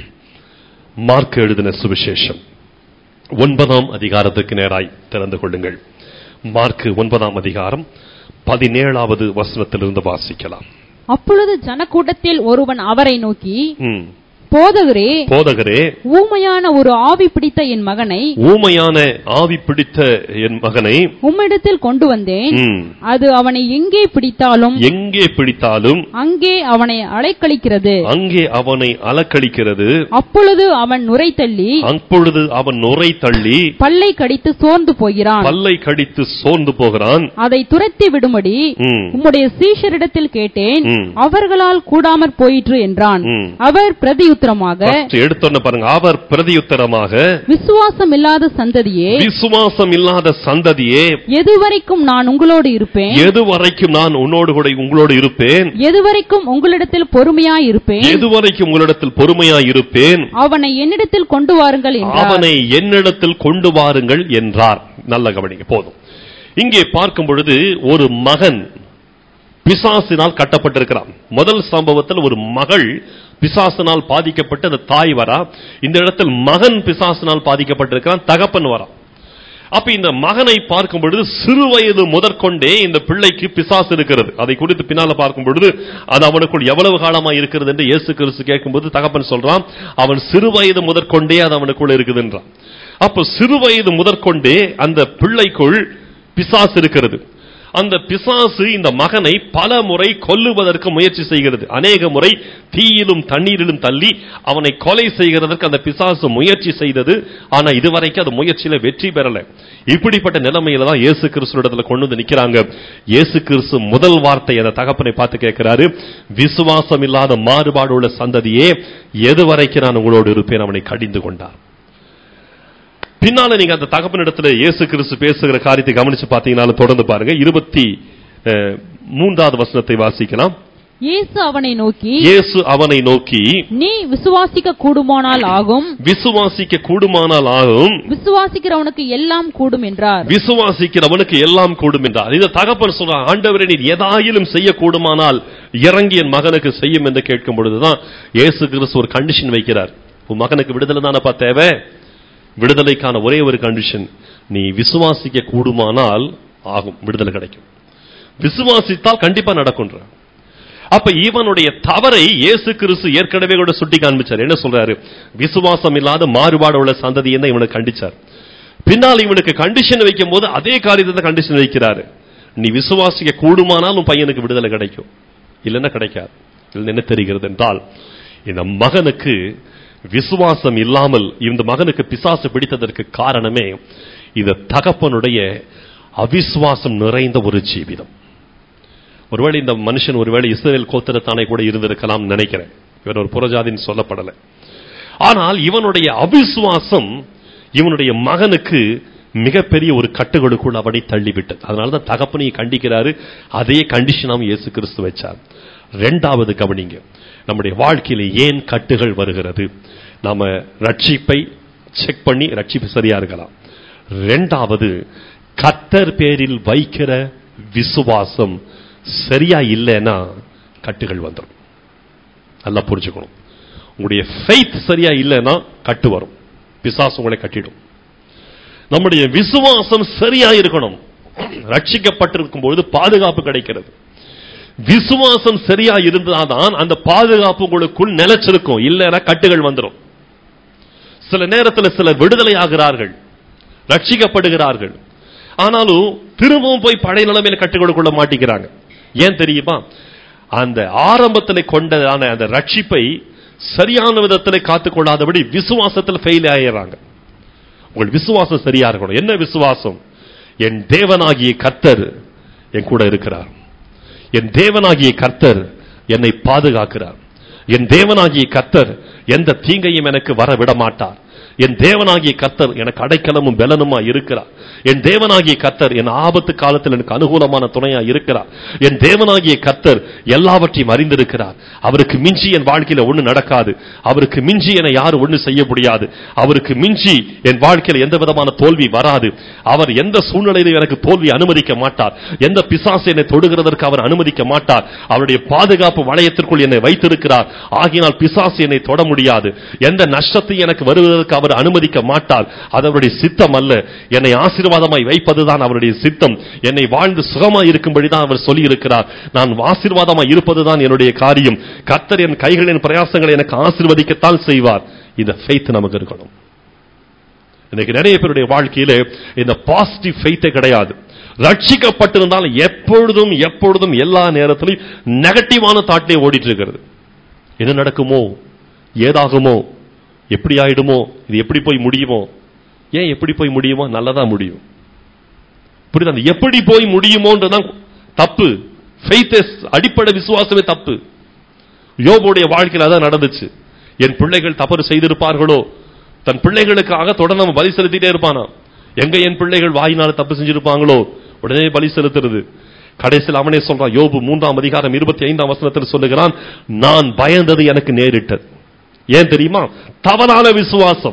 A: மார்க் எழுதின சுவிசேஷம் ஒன்பதாம் அதிகாரத்துக்கு நேராய் திறந்து கொள்ளுங்கள். மார்க் ஒன்பதாம் அதிகாரம் பதினேழாவது வசனத்திலிருந்து வாசிக்கலாம்.
B: அப்பொழுது ஜனக்கூட்டத்தில் ஒருவன் அவரை நோக்கி, போதகரே போதகரே ஊமையான ஒரு ஆவி பிடித்த என் மகனை ஊமையான ஆவி பிடித்த என் மகனை உம்மிடத்தில் கொண்டு வந்தேன். அது அவனை எங்கே பிடித்தாலும் எங்கே பிடித்தாலும் அங்கே அவனை அலைக்கழிக்கிறது அங்கே அவனை அலக்களிக்கிறது. அப்பொழுது அவன் நுரை தள்ளி அப்பொழுது அவன் நுரை தள்ளி பல்லை கடித்து சோர்ந்து போகிறான் பல்லை கடித்து சோர்ந்து போகிறான் அதை துரத்தி விடும்படி உம்முடைய சீஷரிடத்தில் கேட்டேன், அவர்களால் கூடாமற் போயிற்று என்றான். அவர் பிரதி பிரதியுத்தரமாக,
A: எடுத்தோன்னு பாருங்க, அவர் பிரதியுத்தரமாக,
B: விசுவாசம் இல்லாத சந்ததியே,
A: விசுவாசம் இல்லாத சந்ததியே,
B: எதுவரைக்கும் நான் உங்களோடு இருப்பேன்,
A: எதுவரைக்கும் நான் உன்னோடு கூட உங்களோடு இருப்பேன்,
B: எதுவரைக்கும் உங்களிடத்தில் பொறுமையாய் இருப்பேன்,
A: எதுவரைக்கும் உங்களிடத்தில் பொறுமையாய் இருப்பேன்,
B: அவனை என்னிடத்தில் கொண்டு வாருங்கள் என்றார்.
A: அவனை என்னிடத்தில் கொண்டு வாருங்கள் என்றார். நல்ல கவனிங்க. போதும். இங்கே பார்க்கும் பொழுது ஒரு மகன் பிசாசினால் கட்டப்பட்டிருக்கிறான். முதல் சம்பவத்தில் ஒரு மகள் பிசாசினால் பாதிக்கப்பட்டு அந்த தாய் வரா. இந்த இடத்தில் மகன் பிசாசினால் பாதிக்கப்பட்டிருக்கிறான், தகப்பன் வரா. அப்ப இந்த மகனை பார்க்கும் பொழுது சிறு வயது முதற்கொண்டே இந்த பிள்ளைக்கு பிசாசு இருக்கிறது. அதை குறித்து பின்னால பார்க்கும் பொழுது அது அவனுக்குள் எவ்வளவு காலமா இருக்கிறது என்று இயேசு கிறிஸ்து கேட்கும்போது தகப்பன் சொல்றான், அவன் சிறு வயது முதற்கொண்டே அது அவனுக்குள் இருக்குதுன்றான். அப்ப சிறு வயது முதற்கொண்டே அந்த பிள்ளைக்குள் பிசாசு இருக்கிறது. அந்த பிசாசு இந்த மகனை பல முறை கொல்லுவதற்கு முயற்சி செய்கிறது. அநேக முறை தீயிலும் தண்ணீரிலும் தள்ளி அவனை கொலை செய்கிறதற்கு அந்த பிசாசு முயற்சி செய்தது. ஆனா இதுவரைக்கும் அது முயற்சியில வெற்றி பெறல. இப்படிப்பட்ட நிலைமையில தான் இயேசு கிறிஸ்துவிடத்துல கொண்டு வந்து நிக்கிறாங்க. இயேசு கிறிஸ்து முதல் வார்த்தை அந்த தகப்பனை பார்த்து கேட்கிறாரு, விசுவாசம் இல்லாத மாறுபாடு உள்ள சந்ததியே, எதுவரைக்கும் நான் உங்களோடு இருப்பேன், அவனை கடிந்து கொண்டார். பின்னால நீங்க அந்த தகப்பனிடத்துல இயேசு கிறிஸ்து பேசுகிற காரியத்தை கவனிச்சு பாத்தீங்கன்னா தொடர்ந்து பாருங்க. இருபத்தி மூன்றாவது வசனத்தை வாசிக்கலாம்.
B: இயேசு அவனை நோக்கி
A: இயேசு அவனை நோக்கி
B: நீ விசுவாசிக்க கூடுமானால் ஆகும்,
A: விசுவாசிக்க கூடுமானால் ஆகும்,
B: விசுவாசிக்கிறவனுக்கு எல்லாம் கூடும் என்றார்.
A: விசுவாசிக்கிறவனுக்கு எல்லாம் கூடும் என்றார். இந்த தகப்பன் சொல்றான், ஆண்டவரே நீர் எதாயிலும் செய்ய கூடுமானால் இறங்கி என் மகனுக்கு செய்யும் என்று கேட்கும் பொழுதுதான் இயேசு கிறிஸ்து ஒரு கண்டிஷன் வைக்கிறார். உன் மகனுக்கு விடுதலை தானப்பா தேவை. விடுதலைக்கான ஒரே ஒரு கண்டிஷன், நீ விசுவாசிக்க கூடுமானால் ஆகும், விடுதலை கிடைக்கும். விசுவாசித்தால் கண்டிப்பா நடக்கும். அப்ப இவனுடைய தவறை இயேசு கிறிஸ்து ஏற்கனவே கூட சுட்டி காண்பிச்சார். என்ன சொல்றாரு? விசுவாசம் இல்லாத மாறுபாடு உள்ள சந்ததி என்ன இவனுக்கு கண்டிச்சார். பின்னால் இவனுக்கு கண்டிஷன் வைக்கும் போது அதே காரியத்தை கண்டிஷன் வைக்கிறாரு. நீ விசுவாசிக்க கூடுமானால் உன் பையனுக்கு விடுதலை கிடைக்கும், இல்லைன்னா கிடைக்காது. என்ன தெரிகிறது என்றால், இந்த மகனுக்கு விசுவாசம் இல்லாமல் இந்த மகனுக்கு பிசாசு பிடித்ததற்கு காரணமே இந்த தகப்பனுடைய அவிசுவாசம் நிறைந்த ஒரு ஜீவிதம். ஒருவேளை இந்த மனுஷன் ஒருவேளை இஸ்ரவேல் கோத்திரத்தானே கூட இருந்திருக்கலாம் நினைக்கிறேன். இவன் ஒரு புறஜாதின்னு சொல்லப்படலை. ஆனால் இவனுடைய அவிசுவாசம் இவனுடைய மகனுக்கு மிகப்பெரிய ஒரு கட்டுகளுக்குள் அவனை தள்ளிவிட்டது. அதனாலதான் தகப்பனையை கண்டிக்கிறாரு. அதே கண்டிஷனாம் இயேசு கிறிஸ்து வச்சார். இரண்டாவது கவனிங்க, நம்முடைய வாழ்க்கையில ஏன் கட்டுகள் வருகிறது? நாம ரட்சிப்பை செக் பண்ணி ரட்சிப்பு சரியா இருக்கலாம். இரண்டாவது, கர்த்தர் பேரில் வைக்கிற விசுவாசம் சரியா இல்லைன்னா கட்டுகள் வந்துடும். நல்லா புரிஞ்சுக்கணும். உங்களுடைய ஃபெய்த் சரியா இல்லைன்னா கட்டு வரும், பிசாசு உங்களை கட்டிடும். நம்முடைய விசுவாசம் சரியா இருக்கணும். ரட்சிக்கப்பட்டிருக்கும் பொழுது பாதுகாப்பு கிடைக்கிறது. விசுவாசம் சரியா இருந்தாதான் அந்த பாதுகாப்பு உங்களுக்குள் நிலைச்சிருக்கும். இல்லைன்னா கட்டுகள் வந்துடும். சில நேரத்தில் சிலர் விடுதலை ஆகிறார்கள், ரட்சிக்கப்படுகிறார்கள். ஆனாலும் திரும்பவும் போய் பழைய நிலைமையில கட்டுகளுக்குள்ள மாட்டிக்கிறாங்க. ஏன் தெரியுமா? அந்த ஆரம்பத்தில் கொண்டதான அந்த ரட்சிப்பை சரியான விதத்தில் காத்துக்கொள்ளாதபடி விசுவாசத்தில் ஃபெயில் ஆகிறாங்க. உங்கள் விசுவாசம் சரியா இருக்கணும். என்ன விசுவாசம்? என் தேவனாகிய கர்த்தர் என் கூட இருக்கிறார், என் தேவனாகிய கர்த்தர் என்னை பாதுகாக்கிறார், என் தேவனாகிய கர்த்தர் எந்த தீங்கையும் எனக்கு வர விட மாட்டார், என் தேவனாகிய கர்த்தர் எனக்கு அடைக்கலமும் பலனுமா இருக்கிறார், என் தேவனாகிய கர்த்தர் என் ஆபத்து காலத்தில் எனக்கு அனுகூலமான துணையா இருக்கிறார், என் தேவனாகிய கர்த்தர் எல்லாவற்றையும் அறிந்திருக்கிறார். அவருக்கு மிஞ்சி என் வாழ்க்கையில ஒண்ணு நடக்காது, அவருக்கு மிஞ்சி என யாரும் ஒண்ணு செய்ய முடியாது, அவருக்கு மிஞ்சி என் வாழ்க்கையில எந்த விதமான தோல்வி வராது, அவர் எந்த சூழ்நிலையிலும் எனக்கு தோல்வி அனுமதிக்க மாட்டார், எந்த பிசாசு என்னை தொடுகிறதற்கு அவர் அனுமதிக்க மாட்டார், அவருடைய பாதுகாப்பு வளையத்திற்குள் என்னை வைத்திருக்கிறார். ஆகினால் பிசாசு என்னை தொட முடியாது, எந்த நஷ்டத்தை எனக்கு வருவதற்கு அவர் அனுமதிக்க மாட்டார். அது அவருடைய சித்தம் அல்ல. என்னை ஆசீர்வாதமாய் வைப்பதுதான் அவருடைய சித்தம். என்னை வாழ்ந்து சுகமாய் இருக்கும்படிதான் அவர் சொல்லி இருக்கிறார். நான் ஆசீர்வாதமாய் இருப்பதுதான் என்னுடைய காரியம். கர்த்தர் என் கைகளின் பிரயாசங்களை எனக்கு ஆசீர்வதிக்கத்தான் செய்வார். இந்த ஃபெய்த் நமக்கு இருக்கணும். இன்னைக்கு நிறைய பேருடைய வாழ்க்கையில இந்த பாசிட்டிவ் ஃபெய்த்தே கிடையாது. ரட்சிக்கப்பட்டிருந்தால் எப்பொழுதும் எப்பொழுதும் எல்லா நேரத்திலும் நெகட்டிவான தாட்டே ஓடிட்டு இருக்கிறது. என்ன நடக்குமோ, ஏதாகுமோ, எப்படி ஆயிடுமோ, இது எப்படி போய் முடியுமோ. ஏன் எப்படி போய் முடியுமோ? நல்லதா முடியும். புரியுது? எப்படி போய் முடியுமோன்றதான் தப்பு. ஃபெய்த் அடிப்படை விசுவாசமே தப்பு. யோபுடைய வாழ்க்கையில் அதான் நடந்துச்சு. என் பிள்ளைகள் தவறு செய்திருப்பார்களோ, தன் பிள்ளைகளுக்காக தொடர்ந்து நம்ம பலி செலுத்திட்டே இருப்பானா. எங்க என் பிள்ளைகள் வாயினால தப்பு செஞ்சிருப்பாங்களோ உடனே பலி செலுத்துறது. கடைசியில் அவனே சொல்றான், யோபு மூன்றாம் அதிகாரம் இருபத்தி ஐந்தாம் வசனத்தில் சொல்லுகிறான், நான் பயந்தது எனக்கு நேரிட்டது. ஏன் தெரியுமா? தவறான விசுவாசம்.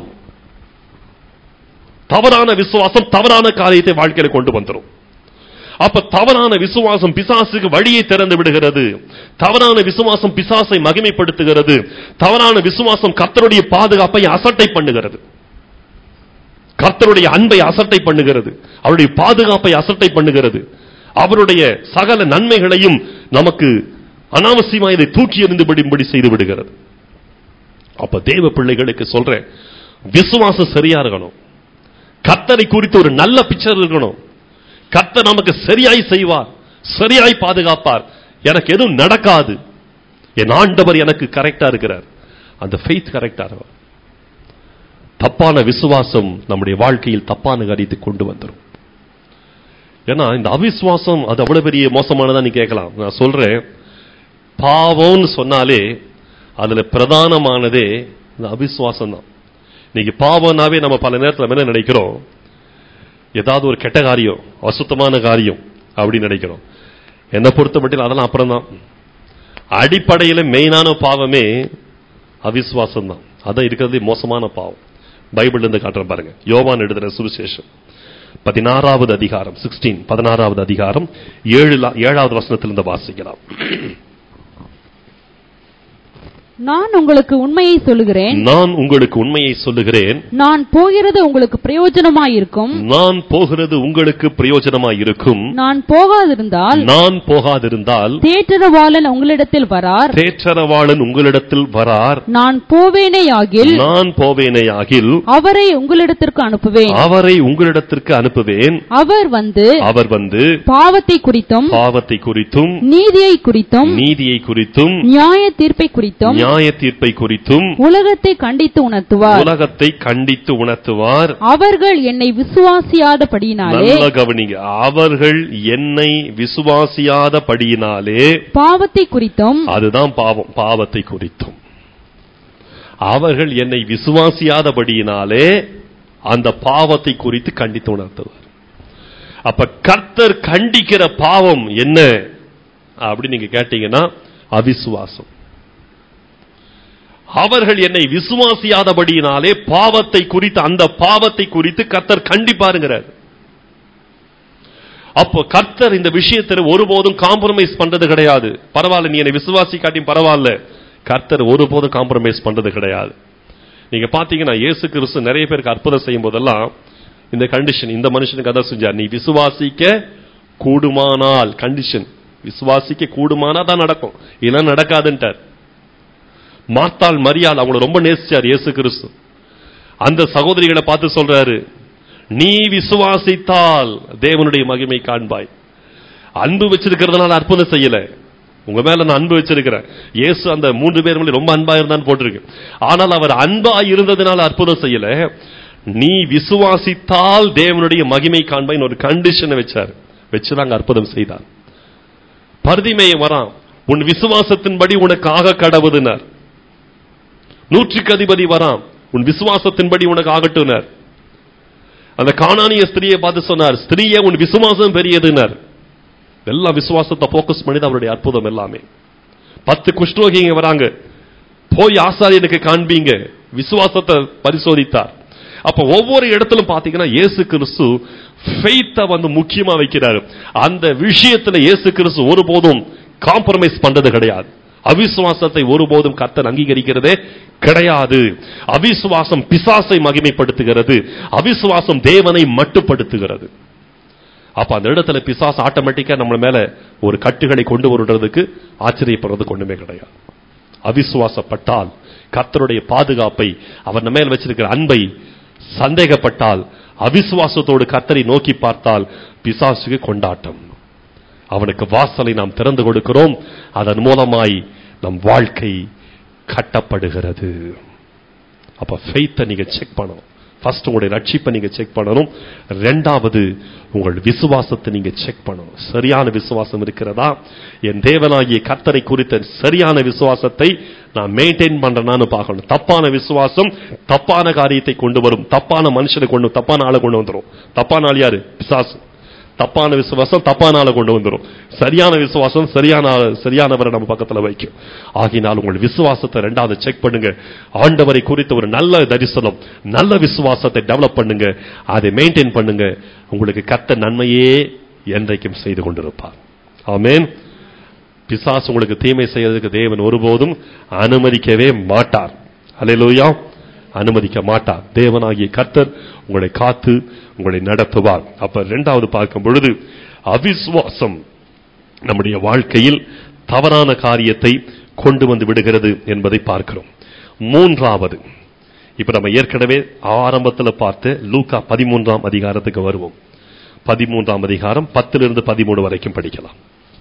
A: தவறான விசுவாசம் தவறான காரியத்தை வாழ்க்கையில கொண்டு வந்துரும். அப்ப தவறான விசுவாசம் பிசாசுக்கு வழியை திறந்து விடுகிறது. தவறான விசுவாசம் பிசாசை மகிமைப்படுத்துகிறது. தவறான விசுவாசம் கர்த்தருடைய பாதுகாப்பை அசட்டை பண்ணுகிறது. கர்த்தருடைய அன்பை அசட்டை பண்ணுகிறது. அவருடைய பாதுகாப்பை அசட்டை பண்ணுகிறது. அவருடைய சகல நன்மைகளையும் நமக்கு அனாவசியமாக இதை தூக்கி எறிந்துபடி செய்து விடுகிறது. அப்ப தேவ பிள்ளைகளுக்கு சொல்றேன், விசுவாசம் சரியா இருக்கணும். கர்த்தரை குறித்து ஒரு நல்ல பிக்சர் இருக்கணும். கர்த்தர் நமக்கு சரியாய் செய்வார், சரியாய் பாதுகாப்பார். எனக்கு எதுவும் நடக்காது, என் ஆண்டவர் எனக்கு கரெக்டா இருக்கிறார். அந்த ஃபெய்த் கரெக்டா இருக்கும். தப்பான விசுவாசம் நம்முடைய வாழ்க்கையில் தப்பான காரியத்தை கொண்டு வந்துடும். ஏன்னா இந்த அவிசுவாசம் அது அவ்வளவு பெரிய மோசமானதா நீ கேட்கலாம். நான் சொல்றேன், பாவம்னு சொன்னாலே அதுல பிரதானமானதே இந்த அவிசுவாசம் தான். இன்னைக்கு பாவம்னாவே நம்ம பல நேரத்தில் என்ன நினைக்கிறோம், ஏதாவது ஒரு கெட்ட காரியம், அசுத்தமான காரியம் அப்படின்னு நினைக்கிறோம். என்னை பொறுத்த மட்டும் அதெல்லாம் அப்புறம் தான். அடிப்படையில் மெயினான பாவமே அவிசுவாசம் தான். அதான் இருக்கிறது மோசமான பாவம். பைபிள் இருந்து காட்டுறேன் பாருங்க. யோவான் எழுதின சுவிசேஷம் பதினாறாவது அதிகாரம் சிக்ஸ்டீன் பதினாறாவது அதிகாரம் ஏழு ஏழாவது வசனத்திலிருந்து வாசிக்கலாம்.
B: நான் உங்களுக்கு உண்மையை சொல்லுகிறேன்,
A: நான் உங்களுக்கு உண்மையை சொல்லுகிறேன்,
B: நான் போகிறது உங்களுக்கு பிரயோஜனமாயிருக்கும்,
A: நான் போகிறது உங்களுக்கு பிரயோஜனமாயிருக்கும்,
B: நான் போகாதிருந்தால்
A: நான் போகாதிருந்தால்
B: தேற்றரவாளன் உங்களிடத்தில் வரார்,
A: தேற்றரவாளன் உங்களிடத்தில் வரார்,
B: நான் போவேனேயாகில்
A: நான் போவேனேயாகில்
B: அவரை உங்களிடத்திற்கு அனுப்புவேன்,
A: அவரை உங்களிடத்திற்கு அனுப்புவேன்.
B: அவர் வந்து
A: அவர் வந்து
B: பாவத்தை குறித்தும்
A: பாவத்தை குறித்தும்
B: நீதியை குறித்தும்
A: நீதியை குறித்தும்
B: நியாய தீர்ப்பை குறித்தும்
A: நியாய தீர்ப்பை குறித்தும்
B: உலகத்தை கண்டித்து உணர்த்துவார்
A: உலகத்தை கண்டித்து உணர்த்துவார்.
B: அவர்கள் என்னை விசுவாசியாதபடியினாலே,
A: நல்ல கவனிங்க, அவர்கள் என்னை விசுவாசியாதபடியினாலே
B: பாவத்தை குறித்தும்,
A: அதுதான் பாவம், பாவத்தை குறித்தும் அவர்கள் என்னை விசுவாசியாதபடியினாலே அந்த பாவத்தை குறித்து கண்டித்து உணர்த்துவார். அப்ப கர்த்தர் கண்டிக்கிற பாவம் என்ன அப்படி நீங்க கேட்டீங்கன்னா அவிசுவாசம். அவர்கள் என்னை விசுவாசியாதபடியினாலே பாவத்தை குறித்து, அந்த பாவத்தை குறித்து கர்த்தர் கண்டிப்பாருங்கிறார். அப்போ கர்த்தர் இந்த விஷயத்தில் ஒருபோதும் காம்ப்ரமைஸ் பண்றது கிடையாது. பரவாயில்ல, நீ என்னை விசுவாசி காட்டியும் பரவாயில்ல, கர்த்தர் ஒருபோதும் காம்ப்ரமைஸ் பண்றது கிடையாது. நீங்க பாத்தீங்கன்னா இயேசு கிறிஸ்து நிறைய பேருக்கு அற்புதம் செய்யும் போதெல்லாம் இந்த கண்டிஷன், இந்த மனுஷனுக்கு அதான் செஞ்சார், நீ விசுவாசிக்க கூடுமானால், கண்டிஷன் விசுவாசிக்க கூடுமானா தான் நடக்கும், இல்லைன்னா நடக்காதுன்ட்டார். மார்த்தாள் மரியாள் அவங்களை ரொம்ப நேசிச்சார் இயேசு கிறிஸ்து. அந்த சகோதரிகளை பார்த்து சொல்றாரு, நீ விசுவாசித்தால் தேவனுடைய மகிமை காண்பாய். அன்பு வச்சிருக்கிறதுனால அற்புதம் செய்யல, உங்க மேல நான் அன்பு வச்சிருக்கிறேன். இயேசு அந்த மூன்று பேர் மேல ரொம்ப அன்பா இருந்தான்னு போட்டிருக்கு. ஆனால் அவர் அன்பா இருந்ததுனால அற்புதம் செய்யல, நீ விசுவாசித்தால் தேவனுடைய மகிமை காண்பாய் ஒரு கண்டிஷனை வச்சார். வச்சுதாங்க அற்புதம் செய்தார். பர்திமேயு வரான், உன் விசுவாசத்தின்படி உனக்கு ஆக கடவுதுனார். நூற்றுக்கு அதிபதி வரான், உன் விசுவாசத்தின்படி உனக்கு ஆகட்டுனார். அந்த கானானிய ஸ்திரியை பார்த்து சொன்னார், ஸ்திரியே உன் விசுவாசம் பெரியதுனார். எல்லாம் விசுவாசத்தை போக்கஸ் பண்ணி அவருடைய அற்புதம் எல்லாமே. பத்து குஷ்டரோகிங்க வராங்க, போய் ஆசாரியனுக்கு காண்பீங்க, விசுவாசத்தை பரிசோதித்தார். அப்ப ஒவ்வொரு இடத்திலும் பாத்தீங்கன்னா இயேசு கிறிஸ்து ஃபெய்த்தை வந்து முக்கியமா வைக்கிறார். அந்த விஷயத்துல இயேசு கிறிஸ்து ஒருபோதும் காம்ப்ரமைஸ் பண்றது கிடையாது. அவிசுவாசத்தை ஒருபோதும் கர்த்தர் அங்கீகரிக்கிறதே கிடையாது. அவிசுவாசம் பிசாசை மகிமைப்படுத்துகிறது, அவிசுவாசம் தேவனை மட்டுப்படுத்துகிறது. அப்ப அந்த இடத்துல பிசாசு ஆட்டோமேட்டிக்கா நம்ம மேல ஒரு கட்டுகளை கொண்டு வருவதற்கு ஆச்சரியப்படுறது ஒண்ணுமே கிடையாது. அவிசுவாசப்பட்டால் கர்த்தருடைய பாதுகாப்பை, அவர் நம்ம மேல் வச்சிருக்கிற அன்பை சந்தேகப்பட்டால், அவிசுவாசத்தோடு கர்த்தரை நோக்கி பார்த்தால் பிசாசுக்கு கொண்டாட்டம். அவனுக்கு வாசலை நாம் திறந்து கொடுக்கிறோம், அதன் மூலமாய் நம் வாழ்க்கை கட்டப்படுகிறது. அப்ப ஃபெய்த்தை நீங்க செக் பண்ணணும். ஃபர்ஸ்ட் உங்களுடைய ரட்சிப்பை நீங்க செக் பண்ணணும். ரெண்டாவது உங்கள் விசுவாசத்தை நீங்க செக் பண்ணணும். சரியான விசுவாசம் இருக்கிறதா? என் தேவனாகிய கர்த்தரை குறித்த சரியான விசுவாசத்தை நான் மெயின்டைன் பண்றேன்னு பார்க்கணும். தப்பான விசுவாசம் தப்பான காரியத்தை கொண்டு வரும். தப்பான மனுஷனை கொண்டு தப்பான ஆளை கொண்டு வந்துடும். தப்பான ஆள் யாரு? பிசாசு. தப்பான விசுவாசம் தப்பான ஆளை கொண்டு வந்துடும். சரியான விசுவாசம் சரியான சரியானவரை நம்ம பக்கத்துல வைக்கும். ஆகினால் உங்கள் விசுவாசத்தை ரெண்டாவது செக் பண்ணுங்க. ஆண்டவரை குறித்த ஒரு நல்ல தரிசனம், நல்ல விசுவாசத்தை டெவலப் பண்ணுங்க. அதை மெயின்டைன் பண்ணுங்க. உங்களுக்கு கர்த்தர் நன்மையே என்றைக்கும் செய்து கொண்டிருப்பார். ஆமென். பிசாசு உங்களுக்கு தீமை செய்யறதுக்கு தேவன் ஒருபோதும் அனுமதிக்கவே மாட்டார். அல்லேலூயா. அனுமதிக்க மாட்டார். தேவனாகிய கர்த்தர் உங்களை காத்து உங்களை நடத்துவார். அப்ப இரண்டாவது பார்க்கும் பொழுது அவிசுவாசம் நம்முடைய வாழ்க்கையில் தவறான காரியத்தை கொண்டு வந்து விடுகிறது என்பதை பார்க்கிறோம். மூன்றாவது, இப்ப நம்ம ஏற்கனவே ஆரம்பத்தில் பார்த்த லூக்கா பதிமூன்றாம் அதிகாரத்துக்கு வருவோம். பதிமூன்றாம் அதிகாரம் பத்திலிருந்து பதிமூணு வரைக்கும் படிக்கலாம்.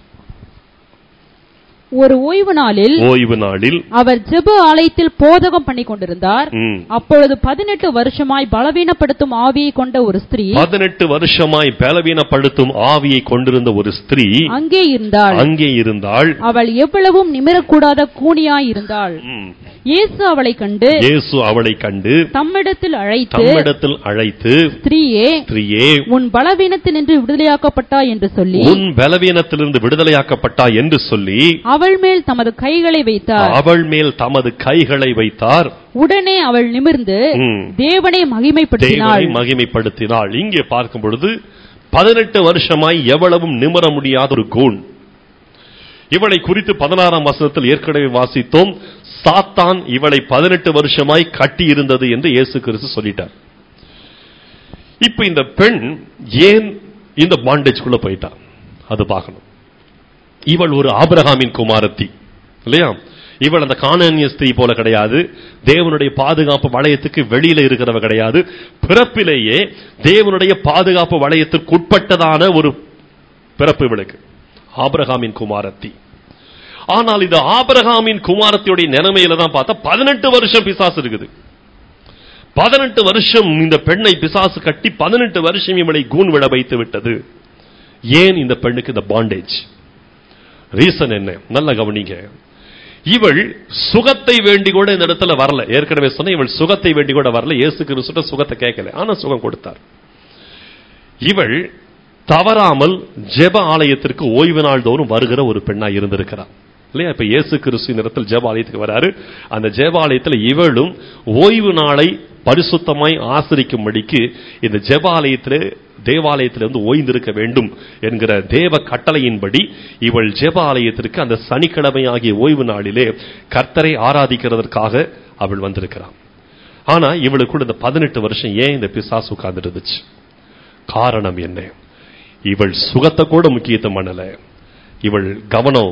B: ஒரு ஓய்வு நாளில்
A: ஓய்வு நாளில்
B: அவர் ஜெப ஆலயத்தில் போதகம் பண்ணி கொண்டிருந்தார். அப்பொழுது பதினெட்டு வருஷமாய் பலவீனப்படுத்தும் ஆவியை கொண்ட ஒரு ஸ்திரீ
A: பதினெட்டு வருஷமாய் பலவீனப்படுத்தும் ஆவியை கொண்டிருந்த ஒரு ஸ்திரீ
B: அங்கே இருந்தாள்.
A: அங்கே இருந்தாள்.
B: அவள் எவ்வளவும் நிமிரக்கூடாத கூனியாய் இருந்தாள். இயேசு அவளை கண்டு
A: இயேசு அவளை கண்டு
B: தம்மிடத்தில் அழைத்து
A: தம்மிடத்தில் அழைத்து
B: ஸ்திரீயே
A: ஸ்திரீயே
B: உன் பலவீனத்தினின்று விடுதலையாக்கப்பட்டாய் என்று சொல்லி
A: உன் பலவீனத்திலிருந்து விடுதலையாக்கப்பட்டாய் என்று சொல்லி
B: அவள் மேல் தமது கைகளை வைத்தார்.
A: அவள் மேல் தமது கைகளை வைத்தார்.
B: உடனே அவள் நிமிர்ந்து தேவனை மகிமைப்படுத்தினாள்.
A: மகிமைப்படுத்தினாள். இங்கே பார்க்கும் பொழுது பதினெட்டு வருஷமாய் எவ்வளவும் நிமிர முடியாத ஒரு கூன். இவளை குறித்து பதினாறாம் வசனத்தில் ஏற்கனவே வாசித்தோம். சாத்தான் இவளை பதினெட்டு வருஷமாய் கட்டி இருந்தது என்று இயேசு கிறிஸ்து சொல்லிட்டார். இப்ப இந்த பெண் ஏன் இந்த பாண்டேஜ்குள்ள போயிட்டா அது பார்க்கணும். இவள் ஒரு ஆபிரகாமின் குமாரத்தி இல்லையா? இவள் அந்த கானானிய ஸ்திரீ போல கிடையாது. தேவனுடைய பாதுகாப்பு வளையத்துக்கு வெளியில இருக்கிறவ கிடையாது. பிறப்பிலேயே தேவனுடைய பாதுகாப்பு வளையத்திற்கு உட்பட்டதான ஒரு பிறப்பு இவளுக்கு. ஆபிரகாமின் குமாரத்தி. ஆனால் இந்த ஆபிரகாமின் குமாரத்தியுடைய நிலைமையில தான் பார்த்தா பதினெட்டு வருஷம் பிசாசு இருக்குது. பதினெட்டு வருஷம் இந்த பெண்ணை பிசாசு கட்டி பதினெட்டு வருஷம் இவளை கூன் விட வைத்து விட்டது. ஏன் இந்த பெண்ணுக்கு இந்த பாண்டேஜ்? ரீசன் என்ன? நல்ல கவனிங்க. இவள் சுகத்தை வேண்டி கூட இந்த இடத்துல வரல. ஏற்கனவே சொன்ன இவள் சுகத்தை வேண்டி கூட வரல. இயேசு கிறிஸ்து சுகத்தை கேட்கல, ஆனா சுகம் கொடுத்தார். இவள் தவறாமல் ஜெப ஆலயத்திற்கு ஓய்வு நாள் தோறும் வருகிற ஒரு பெண்ணா இருந்திருக்கிறார் இல்லையா? இப்ப இயேசு கிறிஸ்து இடத்தில் ஜெப ஆலயத்துக்கு வராரு. அந்த ஜெப ஆலயத்தில் இவளும் ஓய்வு நாளை பரிசுத்தமாய் ஆசரிக்கும்படிக்கு இந்த ஜெப ஆலயத்திலே தேவாலயத்திலிருந்து ஓய்ந்திருக்க வேண்டும் என்கிற தேவ கட்டளையின்படி இவள் ஜெப ஆலயத்திற்கு அந்த சனிக்கிழமை ஆகிய ஓய்வு நாளிலே கர்த்தரை ஆராதிக்கிறதற்காக அவள் வந்திருக்கிறாள். ஆனா இவளுக்குள்ள இந்த பதினெட்டு வருஷம் ஏன் இந்த பிசாசு உட்கார்ந்து இருந்துச்சு? காரணம் என்ன? இவள் சுகத்தை கூட முக்கியத்துவம் பண்ணல. இவள் கவனம்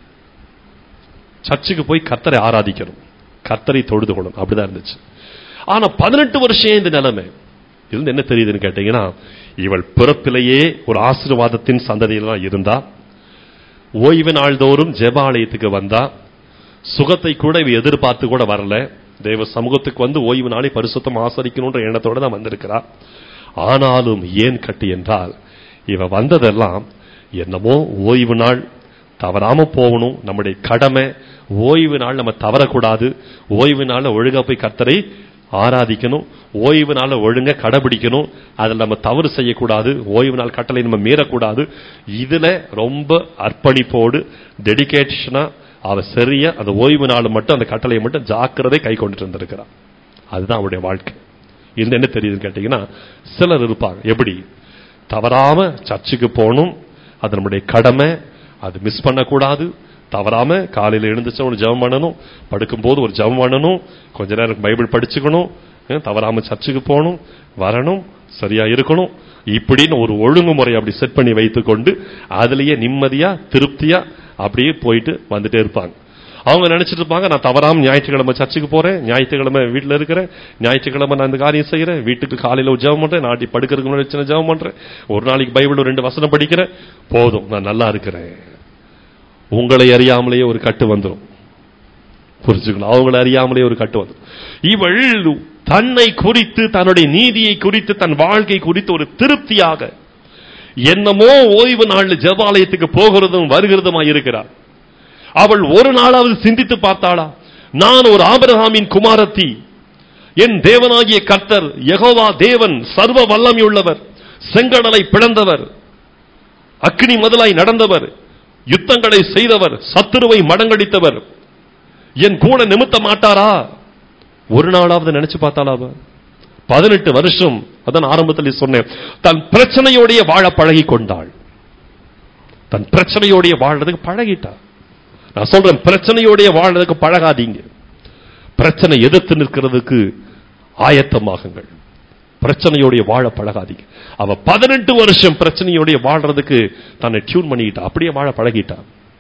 A: சர்ச்சுக்கு போய் கர்த்தரை ஆராதிக்கணும், கர்த்தரை தொழுது கொள்ளணும், அப்படிதான் இருந்துச்சு. ஆனா பதினெட்டு வருஷம் இந்த நிலைமை இருந்து என்ன தெரியுதுன்னு கேட்டீங்கன்னா, இவள் பிறப்பிலேயே ஒரு ஆசீர்வாதத்தின் சந்ததியில இருந்தா, ஓய்வு நாள்தோறும் ஜெப ஆலயத்துக்கு வந்தா, சுகத்தை கூட இவ எதிர்பார்த்து கூட வரல. தேவ சமூகத்துக்கு வந்து ஓய்வு நாளை பரிசுத்தம் ஆசரிக்கணும்ன்ற எண்ணத்தோட தான் வந்திருக்கிறா. ஆனாலும் ஏன் கட்டி என்றால், இவ வந்ததெல்லாம் என்னமோ ஓய்வு நாள் தவறாம போகணும், நம்முடைய கடமை, ஓய்வு நாள் நம்ம தவறக்கூடாது, ஓய்வு நாள் ஒழுங்கா போய் கர்த்தரை ஆராதிக்கணும், ஓய்வு நாள் ஒழுங்க கடைபிடிக்கணும், அதில் நம்ம தவறு செய்யக்கூடாது, ஓய்வு நாள் கட்டளை நம்ம மீறக்கூடாது. இதுல ரொம்ப அர்ப்பணிப்போடு டெடிகேஷனா அவ சரியா அந்த ஓய்வு நாள் மட்டும் அந்த கட்டளையை மட்டும் ஜாக்கிரதை கை கொண்டுட்டு இருந்திருக்கிறான். அதுதான் அவருடைய வாழ்க்கை. இது என்ன தெரியுதுன்னு கேட்டீங்கன்னா, சிலர் இருப்பாங்க எப்படி தவறாம சர்ச்சுக்கு போகணும், அது நம்முடைய கடமை, அது மிஸ் பண்ணக்கூடாது, தவறாம காலையில் எழுந்துச்ச ஒரு ஜெபம் பண்ணணும், படுக்கும் போது ஒரு ஜெபம் பண்ணணும், கொஞ்ச நேரம் பைபிள் படிச்சுக்கணும், தவறாம சர்ச்சுக்கு போகணும், வரணும், சரியா இருக்கணும், இப்படின்னு ஒரு ஒழுங்குமுறை அப்படி செட் பண்ணி வைத்துக் கொண்டு அதுலயே நிம்மதியா திருப்தியா அப்படியே போயிட்டு வந்துட்டே இருப்பாங்க. அவங்க நினைச்சிட்டு இருப்பாங்க, நான் தவறாம ஞாயிற்றுக்கிழமை சர்ச்சுக்கு போறேன், ஞாயிற்றுக்கிழமை வீட்டில் இருக்கிறேன், ஞாயிற்றுக்கிழமை நான் இந்த காரியம் செய்யறேன், வீட்டுக்கு காலையில ஒரு ஜெபம் பண்றேன், நாட்டி படுக்கிறதுக்கு முன்னாடி சின்ன ஜெபம் பண்றேன், ஒரு நாளைக்கு பைபிள் ரெண்டு வசனம் படிக்கிறேன், போதும் நான் நல்லா இருக்கிறேன். உங்களை அறியாமலேயே ஒரு கட்டு வந்துடும். புரிஞ்சுக்கணும். அவங்களை அறியாமலே ஒரு கட்டு வந்து இவள் தன்னை குறித்து, தன்னுடைய நீதியை குறித்து, தன் வாழ்க்கை குறித்து ஒரு திருப்தியாக என்னமோ ஓய்வு நாள் ஜெபாலயத்துக்கு போகிறதும் வருகிறதுமா இருக்கிறார். அவள் ஒரு நாளாவது சிந்தித்து பார்த்தாளா? நான் ஒரு ஆபிரகாமின் குமாரத்தி, என் தேவனாகிய கர்த்தர் யெகோவா தேவன் சர்வ வல்லமையுள்ளவர், செங்கடலை பிளந்தவர், அக்கினி முதலாய் நடந்தவர், யுத்தங்களை செய்தவர், சத்துருவை மடங்கடித்தவர், என் கூட நிமித்த மாட்டாரா? ஒரு நாளாவது நினைச்சு பார்த்தாளா? பதினெட்டு வருஷம், அதான் ஆரம்பத்தில் சொன்னேன், தன் பிரச்சனையோடைய வாழ பழகி கொண்டாள். தன் பிரச்சனையோடைய வாழ்றதுக்கு பழகிட்டாள். நான் சொல்றேன், பிரச்சனையோடைய வாழ்றதுக்கு பழகாதீங்க. பிரச்சனை எதிர்த்து நிற்கிறதுக்கு ஆயத்தமாகுங்கள். பிரச்சனையோடைய வாழ பழகாதீங்க. அவ பதினெட்டு வருஷம் பிரச்சனையோடைய வாழ்றதுக்கு தன்னை டியூன் பண்ணிக்கிட்டா, அப்படியே வாழ பழகிட்டா.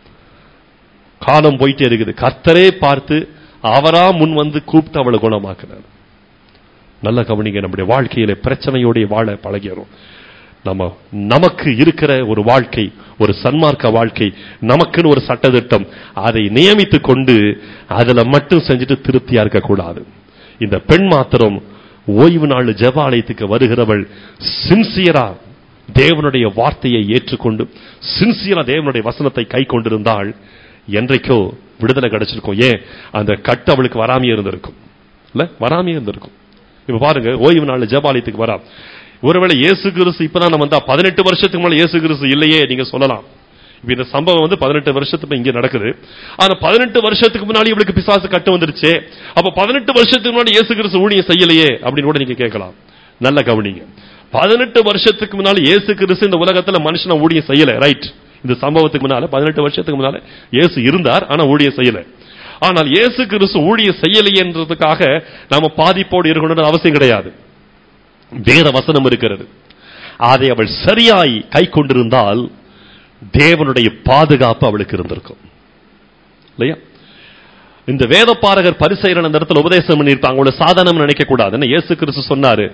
A: காலம் போயிட்டே இருக்குது. கர்த்தரே பார்த்து அவரா முன் வந்து கூப்பிட்டு அவளை குணமாக்குறார். நல்ல கவனிங்க, நம்முடைய வாழ்க்கையில பிரச்சனையோடைய வாழ பழகிறோம். நம்ம நமக்கு இருக்கிற ஒரு வாழ்க்கை, ஒரு சன்மார்க்க வாழ்க்கை, நமக்குன்னு ஒரு சட்டத்திட்டம், அதை நியமித்துக் கொண்டு அதுல மட்டும் செஞ்சுட்டு திருப்தியா இருக்க கூடாது. இந்த பெண் மாத்திரம் ஓய்வு நாள் ஜெபாலயத்துக்கு வருகிறவள் சின்சியரா தேவனுடைய வார்த்தையை ஏற்றுக்கொண்டு சின்சியரா தேவனுடைய வசனத்தை கை கொண்டிருந்தால் என்றைக்கோ விடுதலை கிடைச்சிருக்கும். ஏன்? அந்த கட்டு அவளுக்கு வராமையே இருந்திருக்கும். இல்ல, வராமையே இருந்திருக்கும். இப்ப பாருங்க, ஓய்வு நாள் ஜெபாலயத்துக்கு வரா. ஒருவேளை இயேசு கிறிஸ்து இப்பதான் நம்ம வந்தா, பதினெட்டு வருஷத்துக்கு மேல இயேசு கிறிஸ்து இல்லையே நீங்க சொல்லலாம். இப்ப இந்த சம்பவம் வந்து பதினெட்டு வருஷத்துக்கு இங்க நடக்குது. ஆனா பதினெட்டு வருஷத்துக்கு முன்னாடி இவளுக்கு பிசாசு கட்டு வந்துருச்சு. அப்ப பதினெட்டு வருஷத்துக்கு முன்னாடி இயேசு கிறிஸ்து ஊழியம் செய்யலையே அப்படின்னு கூட நீங்க கேட்கலாம். நல்ல கவனிங்க, பதினெட்டு வருஷத்துக்கு முன்னால இயேசு கிறிஸ்து இந்த உலகத்துல மனுஷனை ஊழியம் செய்யல. ரைட். இந்த சம்பவத்துக்கு முன்னால பதினெட்டு வருஷத்துக்கு முன்னால இயேசு இருந்தார், ஆனா ஊழியம் செய்யல. ஆனால் இயேசு கிறிஸ்து ஊழியம் செய்யலையேன்றதுக்காக நாம பாதிப்போடு இருக்கணும்னு அவசியம் கிடையாது. வேத வசனம் இருக்கிறது. அதை அவள் சரியாய் கை கொண்டிருந்தால் தேவனுடைய பாதுகாப்பு அவளுக்கு இருந்திருக்கும் இல்லையா? இந்த வேத பாரகர் பரிசேயர் அந்த இடத்துல உபதேசம் பண்ணியிருப்பாங்க. அவங்கள சாதாரணம் நினைக்க கூடாது. இயேசு கிறிஸ்து சொன்னாரு,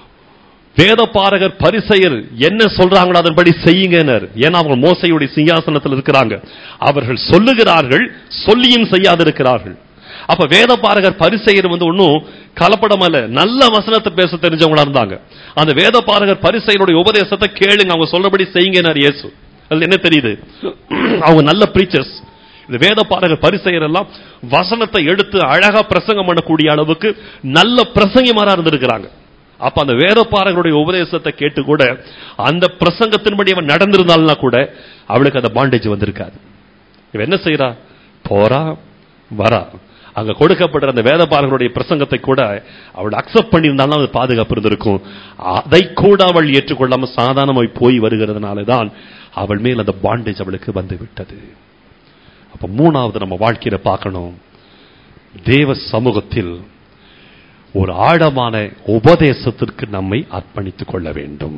A: வேத பாரகர் பரிசேயர் என்ன சொல்றாங்களோ அதன்படி செய்யுங்கனர். ஏன்னா அவங்க மோசையுடைய சிங்காசனத்தில் இருக்கிறாங்க. அவர்கள் சொல்லுகிறார்கள், சொல்லியும் செய்யாதிருக்கிறார்கள். அப்ப வேத பாரகர் பரிசேயர் வந்து ஒன்னும் கலப்படம் அல்ல, நல்ல வசனத்தை பேச தெரிஞ்சவங்களா இருந்தாங்க. அந்த வேத பாரகர் பரிசேயருடைய உபதேசத்தை கேளுங்க, அவங்க சொல்றபடி செய்யுங்கனர் இயேசு. அதுல என்ன தெரியுது? அவங்க நல்ல பிரீச்சர்ஸ். இந்த வேத பாரகர் பரிசேயர் எல்லாம் வசனத்தை எடுத்து அழகா பிரசங்கம் பண்ணக்கூடிய அளவுக்கு நல்ல பிரசங்கிமாரா இருந்திருக்கிறாங்க. அப்ப அந்த வேத பாரகருடைய உபதேசத்தை கேட்டு கூட அந்த பிரசங்கத்தின்படி அவன் நடந்திருந்தாள்னா கூட அவளுக்கு அந்த பாண்டேஜ் வந்திருக்காது. இவன் என்ன செய்யறா? போறா வரா, அங்க கொடுக்கப்படுற அந்த வேத பாரகருடைய பிரசங்கத்தை கூட அவள் அக்செப்ட் பண்ணியிருந்தாலும் அது பாதுகாப்பு இருந்திருக்கும். அதை கூட அவள் ஏற்றுக்கொள்ளாம சாதாரணமாய் போய் வருகிறதுனாலதான் அவள் மேல் அந்த பாண்டேஜ் அவளுக்கு வந்து விட்டது. அப்ப மூணாவது நம்ம வாழ்க்கையில பார்க்கணும், தேவ சமூகத்தில் ஒரு ஆழமான உபதேசத்திற்கு நம்மை அர்ப்பணித்துக் கொள்ள வேண்டும்.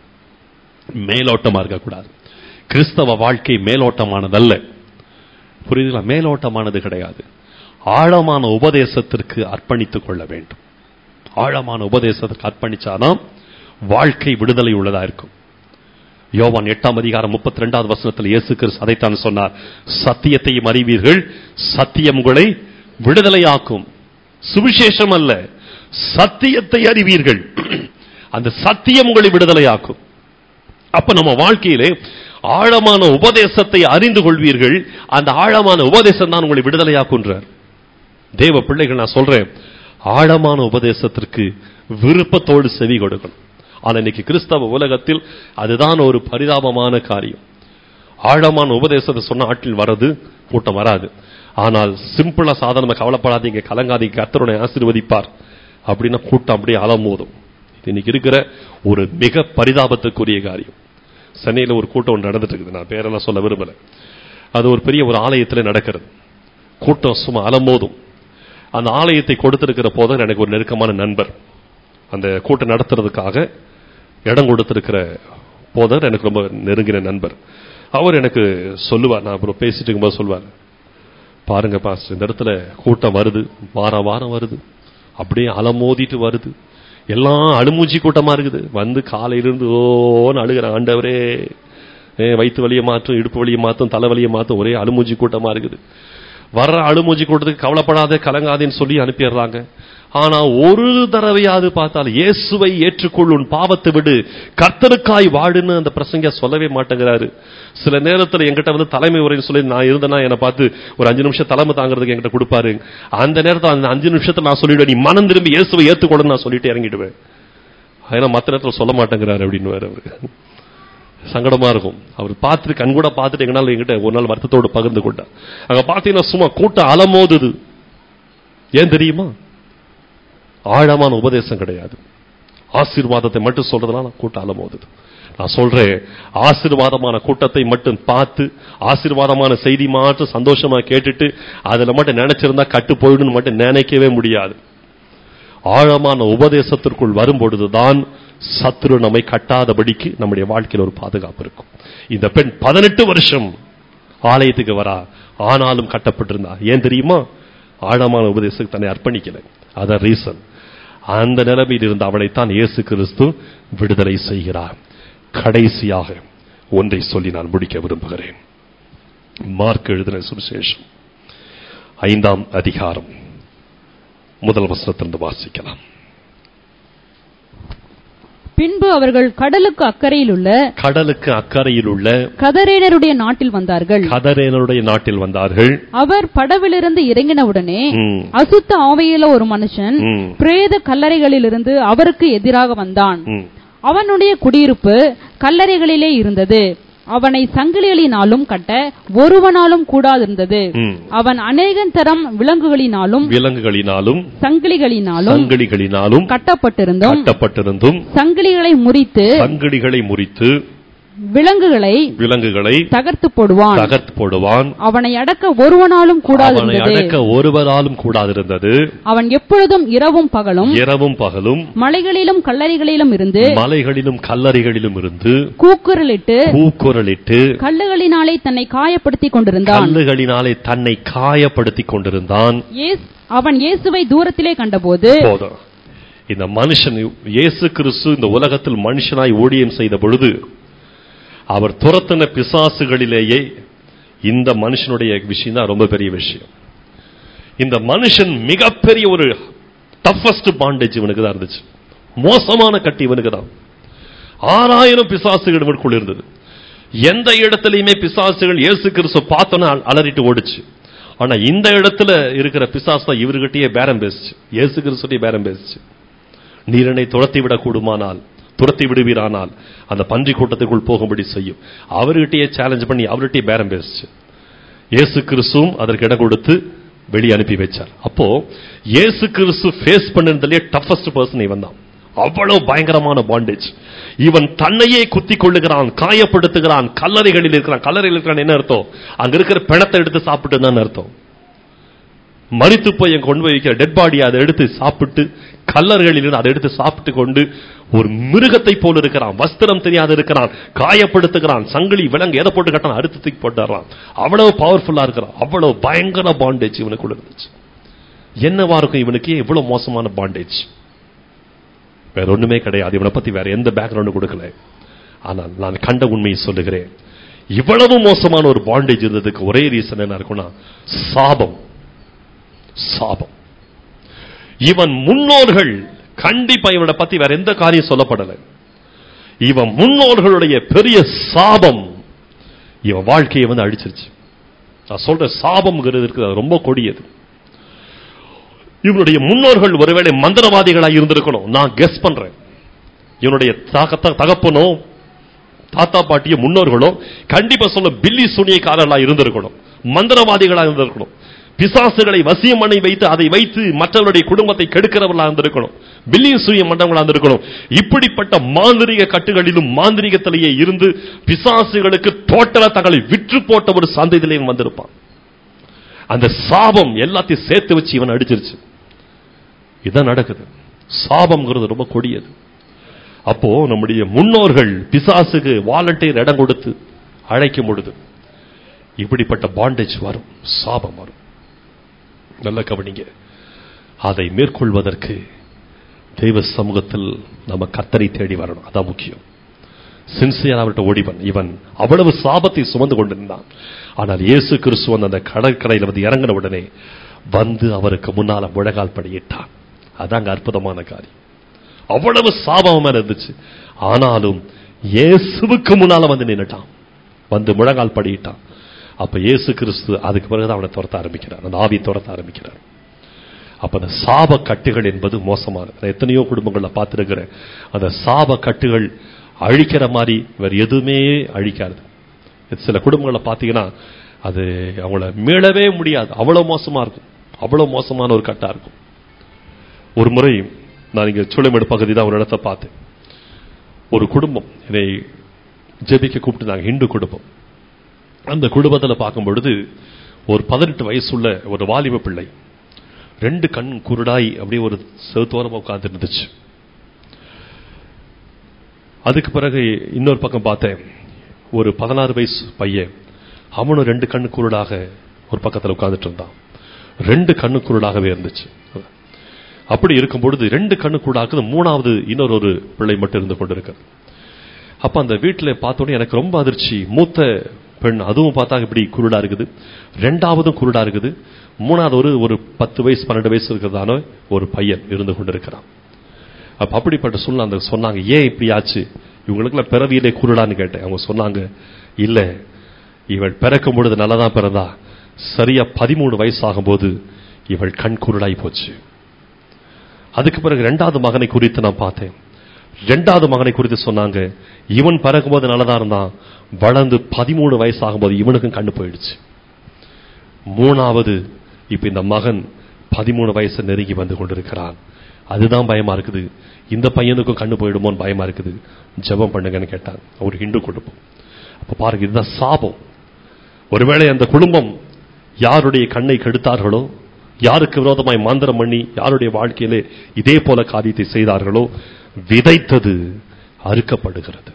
A: மேலோட்டமா இருக்கக்கூடாது. கிறிஸ்தவ வாழ்க்கை மேலோட்டமானதல்ல. புரியுதுங்களா? மேலோட்டமானது கிடையாது. ஆழமான உபதேசத்திற்கு அர்ப்பணித்துக் கொள்ள வேண்டும். ஆழமான உபதேசத்திற்கு அர்ப்பணிச்சாதான் வாழ்க்கை விடுதலை உள்ளதா இருக்கும். யோவான் எட்டாம் அதிகாரம் முப்பத்தி ரெண்டாவது வசனத்தில் இயேசு கிறிஸ்து அதைத்தான் சொன்னார், சத்தியத்தையும் அறிவீர்கள், சத்தியம் உங்களை விடுதலையாக்கும். சுவிசேஷம் அல்ல, சத்தியத்தை அறிவீர்கள், அந்த சத்தியம் உங்களை விடுதலையாக்கும். அப்ப நம்ம வாழ்க்கையிலே ஆழமான உபதேசத்தை அறிந்து கொள்வீர்கள், அந்த ஆழமான உபதேசம் தான் உங்களை விடுதலையாக்குன்றார். தேவ பிள்ளைகள், நான் சொல்றேன், ஆழமான உபதேசத்திற்கு விருப்பத்தோடு செவி கொடுக்கணும். ஆனா இன்னைக்கு கிறிஸ்தவ உலகத்தில் அதுதான் ஒரு பரிதாபமான காரியம். ஆழமான உபதேசத்தை சொன்ன ஆட்டில் வர்றது கூட்டம் வராது. ஆனால் சிம்பிளா சாதாரண கவலைப்படாதீங்க, கலங்காதீங்க, கர்த்தருடைய ஆசீர்வதிப்பார் அப்படின்னா கூட்டம் அப்படியே அலமோதும். இன்னைக்கு இருக்கிற ஒரு மிக பரிதாபத்துக்குரிய காரியம். சென்னையில் ஒரு கூட்டம் ஒன்று நடந்துட்டு இருக்குது, நான் பேரெல்லாம் சொல்ல விரும்பல. அது ஒரு பெரிய ஒரு ஆலயத்தில் நடக்கிறது. கூட்டம் சும்மா அலமோதும். அந்த ஆலயத்தை கொடுத்திருக்கிற போது எனக்கு ஒரு நெருக்கமான நண்பர், அந்த கூட்டம் நடத்துறதுக்காக இடம் கொடுத்திருக்கிற போதர் எனக்கு ரொம்ப நெருங்கின நண்பர். அவர் எனக்கு சொல்லுவார், நான் அப்புறம் பேசிட்டு இருக்கும்போது சொல்வார், பாருங்க பாஸ், இந்த இடத்துல கூட்டம் வருது, வார வாரம் வருது, அப்படியே அலமோதிட்டு வருது, எல்லாம் அழுமூச்சி கூட்டமா இருக்குது. வந்து காலையிலிருந்து ஓன்னு அழுகிற, ஆண்டவரே வயிற்று வலியை மாற்றும், இடுப்பு வலியை மாற்றும், தலை வலியை மாற்றும், ஒரே அழுமூச்சி கூட்டமா இருக்குது. வர்ற அழுமூஞ்சி கூட்டத்துக்கு கவலைப்படாதே கலங்காதேன்னு சொல்லி அனுப்பிடுறாங்க. ஆனா ஒரு தடவையாவது பார்த்தால் இயேசுவை ஏற்றுக்கொள், உன் பாவத்தை விடு, கர்த்தருக்காய் வாடுன்னு அந்த பிரசங்க சொல்லவே மாட்டேங்கிறாரு. சில நேரத்தில் என்கிட்ட வந்து தலைமை உரைன்னு சொல்லி நான் இருந்தேன்னா என்னை பார்த்து ஒரு அஞ்சு நிமிஷம் தலைமை தாங்கிறதுக்கு என்கிட்ட கொடுப்பாரு. அந்த நேரத்தில் அந்த அஞ்சு நிமிஷத்தை நான் சொல்லிடுவேன், நீ மனம் திரும்பி இயேசுவை ஏற்றுக்கொள்ள நான் சொல்லிட்டு இறங்கிடுவேன். ஏன்னா மற்ற நேரத்தில் சொல்ல மாட்டேங்கிறாரு அப்படின்னு வேற அவரு சங்கடமா இருக்கும். அவர் பார்த்துட்டு கண் கூட பார்த்துட்டு எங்கனால என்கிட்ட ஒரு நாள் வருத்தத்தோடு பகிர்ந்து கொண்டார். அங்க பாத்தீங்கன்னா சும்மா கூட்டம் அலமோதுது. ஏன் தெரியுமா? ஆழமான உபதேசம் கிடையாது, ஆசீர்வாதத்தை மட்டும் சொல்றதுனால கூட்டம் அலமோதுது. நான் சொல்றேன், ஆசீர்வாதமான கூட்டத்தை மட்டும் பார்த்து ஆசீர்வாதமான செய்தி மாற்று சந்தோஷமா கேட்டுட்டு அதுல மட்டும் நினைச்சிருந்தா கட்டு போயிடும் மட்டும் நினைக்கவே முடியாது. ஆழமான உபதேசத்திற்குள் வரும்பொழுதுதான் சத்துரு நம்மை கட்டாதபடிக்கு நம்முடைய வாழ்க்கையில் ஒரு பாதுகாப்பு இருக்கும். இந்த பெண் பதினெட்டு வருஷம் ஆலயத்துக்கு வரா, ஆனாலும் கட்டப்பட்டிருந்தா. ஏன் தெரியுமா? ஆழமான உபதேசத்துக்கு தன்னை அர்ப்பணிக்கல. அதான் ரீசன். அந்த நிலைமையில் இருந்த அவளைத்தான் இயேசு கிறிஸ்து விடுதலை செய்கிறார். கடைசியாக ஒன்றை சொல்லி நான் முடிக்க விரும்புகிறேன். மார்க் எழுதின சுவிசேஷம் ஐந்தாம் அதிகாரம் முதல் வசனத்திலிருந்து வாசிக்கலாம்.
B: பின்பு அவர்கள் கடலுக்கு அக்கறையில் உள்ள
A: கடலுக்கு அக்கறையில் உள்ள
B: கதரேனருடைய நாட்டில் வந்தார்கள்.
A: கதரேனருடைய நாட்டில் வந்தார்கள்.
B: அவர் படவிலிருந்து இறங்கினவுடனே அசுத்த ஆவியுள்ள ஒரு மனுஷன் பிரேத கல்லறைகளிலிருந்து அவருக்கு எதிராக வந்தான். அவனுடைய குடியிருப்பு கல்லறைகளிலே இருந்தது. அவனை சங்கிலிகளினாலும் கட்ட ஒருவனாலும் கூடாதிருந்தது. அவன் அநேக தரம் விலங்குகளினாலும் விலங்குகளினாலும் சங்கிலிகளினாலும் சங்கிலிகளினாலும் கட்டப்பட்டிருந்தும் கட்டப்பட்டிருந்தும் சங்கிலிகளை முறித்து சங்கிலிகளை முறித்து விலங்குகளை விலங்குகளை தகர்த்து போடுவான் தகர்த்து போடுவான் அவனை அடக்க ஒருவனாலும் கூடாதிருந்தது. அவனை அடக்க ஒருவராலும் கூடாதிருந்தது. அவன் எப்பொழுதும் இரவும் பகலும் இரவும் பகலும் மலைகளிலும் கல்லறைகளிலும் இருந்து மலைகளிலும் கல்லறைகளிலும் இருந்து கூக்குரலிட்டு கூக்குரலிட்டு கல்லுகளினாலே தன்னை காயப்படுத்திக் கொண்டிருந்தான். கல்லுகளினாலே தன்னை காயப்படுத்திக் கொண்டிருந்தான். அவன் இயேசுவை தூரத்திலே கண்டபோது, இந்த மனுஷன் இயேசு கிறிஸ்து இந்த உலகத்தில் மனுஷனாய் ஊழியம் செய்த பொழுது அவர் துரத்தின பிசாசுகளிலேயே இந்த மனுஷனுடைய விஷயம் தான் ரொம்ப பெரிய விஷயம். இந்த மனுஷன் மிகப்பெரிய ஒரு டஃபஸ்ட் பாண்டேஜ் இவனுக்கு தான் இருந்துச்சு. மோசமான கட்டி இவனுக்கு தான். ஆறாயிரம் பிசாசுகள் இவனுக்குள்ள இருந்தது. எந்த இடத்துலயுமே பிசாசுகள் இயேசு கிறிஸ்து பார்த்தோன்னா அலறிட்டு ஓடிச்சு. ஆனா இந்த இடத்துல இருக்கிற பிசாசு தான் இவர்கிட்டயே பேரம் பேசிச்சு, இயேசு கிறிஸ்துடைய பேரம் பேசிச்சு. நீரனை துரத்தி விட கூடுமானால் துரத்தி விடுவீரானால் அந்த பன்றி கூட்டத்திற்குள் போகும்படி செய்யும். அவர்கிட்டயே சேலஞ்ச் பண்ணி அவர்கிட்டயே பேரம் பேசிச்சு. இயேசு கிறிஸ்துவும் அதற்கு இடம் கொடுத்து வெளியே அனுப்பி வச்சார். அப்போ இயேசு கிறிஸ்து ஃபேஸ் பண்ணதிலே டஃபஸ்ட் பர்சன் இவன் தான். அவ்வளவு பயங்கரமான பாண்டேஜ். இவன் தன்னையே குத்தி கொள்ளுகிறான், காயப்படுத்துகிறான், கல்லறைகளில் இருக்கிறான். கல்லறையில் இருக்கிறான் என்ன அர்த்தம்? அங்க இருக்கிற பிணத்தை எடுத்து சாப்பிட்டு தான் அர்த்தம். மரித்து போய் கொண்டு போய் வைக்கிற டெட் பாடி அதை எடுத்து சாப்பிட்டு, கல்லறைகளில் அதை எடுத்து சாப்பிட்டு கொண்டு ஒரு மிருகத்தை போல இருக்கிறான். வஸ்திரம் தெரியாத இருக்கிறான், காயப்படுத்துகிறான், சங்கிலி விலங்கு எதை போட்டு கட்டான் அறுத்து தூக்கி போட்டுறான். அவ்வளவு பவர்ஃபுல்லா இருக்கிறான். அவ்வளவு பயங்கர பாண்டேஜ் இவனுக்குள்ள இருந்துச்சு. என்னவா இருக்கும் இவனுக்கு இவ்வளவு மோசமான பாண்டேஜ்? வேற ஒண்ணுமே கிடையாது. இவனை பத்தி வேற எந்த பேக்ரவுண்ட் கொடுக்கல. ஆனால் நான் கண்ட உண்மையை சொல்லுகிறேன். இவ்வளவு மோசமான ஒரு பாண்டேஜ் இருந்ததுக்கு ஒரே ரீசன் என்ன இருக்கும்னா சாபம். சாபம். இவன் முன்னோர்கள் கண்டிப்பா இவனை பத்தி வேற எந்த காரியம் சொல்லப்படல. இவன் முன்னோர்களுடைய பெரிய சாபம் இவன் வாழ்க்கையை வந்து அழிச்சிருச்சு. நான் சொல்ற சாபம்ங்கிறது இருக்குது, ரொம்ப கொடியது. இவனுடைய முன்னோர்கள் ஒருவேளை மந்திரவாதிகளாக இருந்திருக்கணும். நான் கெஸ் பண்றேன். இவனுடைய தகப்பனோ தாத்தா பாட்டிய முன்னோர்களோ கண்டிப்பா சொல்ல பில்லி சூனியக்காரர்களா இருந்திருக்கணும், மந்திரவாதிகளா இருந்திருக்கணும், பிசாசுகளை வசியம் பண்ணி வைத்து அதை வைத்து மற்றவருடைய குடும்பத்தை கெடுக்கிறவர்களா இருந்திருக்கணும், பில்லி சூனியம் மண்டவங்களா இருந்திருக்கணும். இப்படிப்பட்ட மாந்திரிக கட்டுகளிலும் மாந்திரிகத்திலேயே இருந்து பிசாசுகளுக்கு டோட்டலா தங்களை விற்று போட்ட ஒரு சந்ததியிலையும் வந்திருப்பான். அந்த சாபம் எல்லாத்தையும் சேர்த்து வச்சு இவன் அடிச்சிருச்சு. இதான் நடக்குது. சாபம்ங்கிறது ரொம்ப கொடியது. அப்போ நம்முடைய முன்னோர்கள் பிசாசுக்கு வாலண்டியர் இடம் கொடுத்து அழைக்கும் பொழுது இப்படிப்பட்ட பாண்டேஜ் வரும், சாபம் வரும். நல்ல கவனிங்க. அதை மேற்கொள்வதற்கு தெய்வ சமூகத்தில் நம்ம கர்த்தரை தேடி வரணும். அதான் முக்கியம்.
A: சின்சியர் அவர்கிட்ட ஓடிவன். இவன் அவ்வளவு சாபத்தை சுமந்து கொண்டிருந்தான். ஆனால் இயேசு கிறிஸ்து அந்த கடற்கரையில் வந்து இறங்கின உடனே வந்து அவருக்கு முன்னால முழங்கால் படியிட்டான். அதாங்க அற்புதமான காரியம். அவ்வளவு சாபமா இருந்துச்சு, ஆனாலும் இயேசுவுக்கு முன்னால வந்து நின்னுட்டான், வந்து முழங்கால் படியிட்டான். அப்ப இயேசு கிறிஸ்து அதுக்கு பிறகுதான் அவனை துரத்த ஆரம்பிக்கிறார், அந்த ஆவி துரத்த ஆரம்பிக்கிறார். அப்ப அந்த சாப கட்டுகள் என்பது மோசமானது. நான் எத்தனையோ குடும்பங்கள்ல பார்த்திருக்கிறேன், அந்த சாப கட்டுகள் அழிக்கிற மாதிரி வேற எதுவுமே அழிக்காது. சில குடும்பங்களை பார்த்தீங்கன்னா அது அவங்கள மீளவே முடியாது, அவ்வளவு மோசமா இருக்கும், அவ்வளவு மோசமான ஒரு கட்டா இருக்கும். ஒரு முறை நான் இங்க சூளைமேடு பகுதி தான் ஒரு இடத்தை பார்த்தேன். ஒரு குடும்பம் என்னை ஜெபிக்க கூப்பிட்டுனாங்க, ஹிந்து குடும்பம். அந்த குடும்பத்தில் பார்க்கும் பொழுது ஒரு பதினெட்டு வயசுள்ள ஒரு வாலிப பிள்ளை, ரெண்டு கண் குருடாய் அப்படியே ஒரு செவுத்தோரமா உட்கார்ந்து இருந்துச்சு. அதுக்கு பிறகு இன்னொரு பக்கம் பார்த்தேன், ஒரு பதினாறு வயசு பையன், அவனும் ரெண்டு கண்ணு குருடாக ஒரு பக்கத்தில் உட்கார்ந்துட்டு இருந்தான். ரெண்டு கண்ணு குருடாகவே இருந்துச்சு. அப்படி இருக்கும் பொழுது ரெண்டு கண்ணு குருடாக மூணாவது இன்னொரு ஒரு பிள்ளை மட்டும் இருந்து கொண்டிருக்கிறது. அப்ப அந்த வீட்டில் பார்த்தோன்னே எனக்கு ரொம்ப அதிர்ச்சி. மூத்த பெண், அதுவும் பார்த்தா இப்படி குருடா இருக்குது, ரெண்டாவதும் குருடா இருக்குது, மூணாவது ஒரு ஒரு பத்து வயசு பன்னெண்டு வயசு இருக்கிறதான ஒரு பையன் இருந்து கொண்டிருக்கிறான். அப்ப அப்படிப்பட்ட சூழ்நிலை அந்த சொன்னாங்க, ஏன் இப்படி ஆச்சு, இவங்களுக்குள்ள பிறவியிலே குருடான்னு கேட்டேன். அவங்க சொன்னாங்க, இல்ல இவள் பிறக்கும் பொழுது நல்லதான் பிறந்தா, சரியா பதிமூணு வயசு ஆகும் போது இவள் கண் குருடாய் போச்சு. அதுக்கு பிறகு இரண்டாவது மகனை குறித்து நான் பார்த்தேன். இரண்டாவது மகனை குறித்து சொன்னாங்க, இவன் பிறக்கும் போது நல்லதா இருந்தான், வளர்ந்து பதிமூணு வயசு ஆகும்போது இவனுக்கும் கண்ணு போயிடுச்சு. மூணாவது இப்ப இந்த மகன் பதிமூணு வயசு நெருங்கி வந்து கொண்டிருக்கிறான். அதுதான் பயமா இருக்குது, இந்த பையனுக்கும் கண்ணு போயிடுமோன்னு பயமா இருக்குது, ஜெபம் பண்ணுங்கன்னு கேட்டாங்க. ஒரு ஹிந்து குடும்பம். அப்ப பாருங்க, இதுதான் சாபம். ஒருவேளை அந்த குடும்பம் யாருடைய கண்ணை கெடுத்தார்களோ, யாருக்கு விரோதமாய் மந்திரம் பண்ணி யாருடைய வாழ்க்கையிலே இதே போல காரியத்தை செய்தார்களோ, விதைத்தது அறுக்கப்படுகிறது.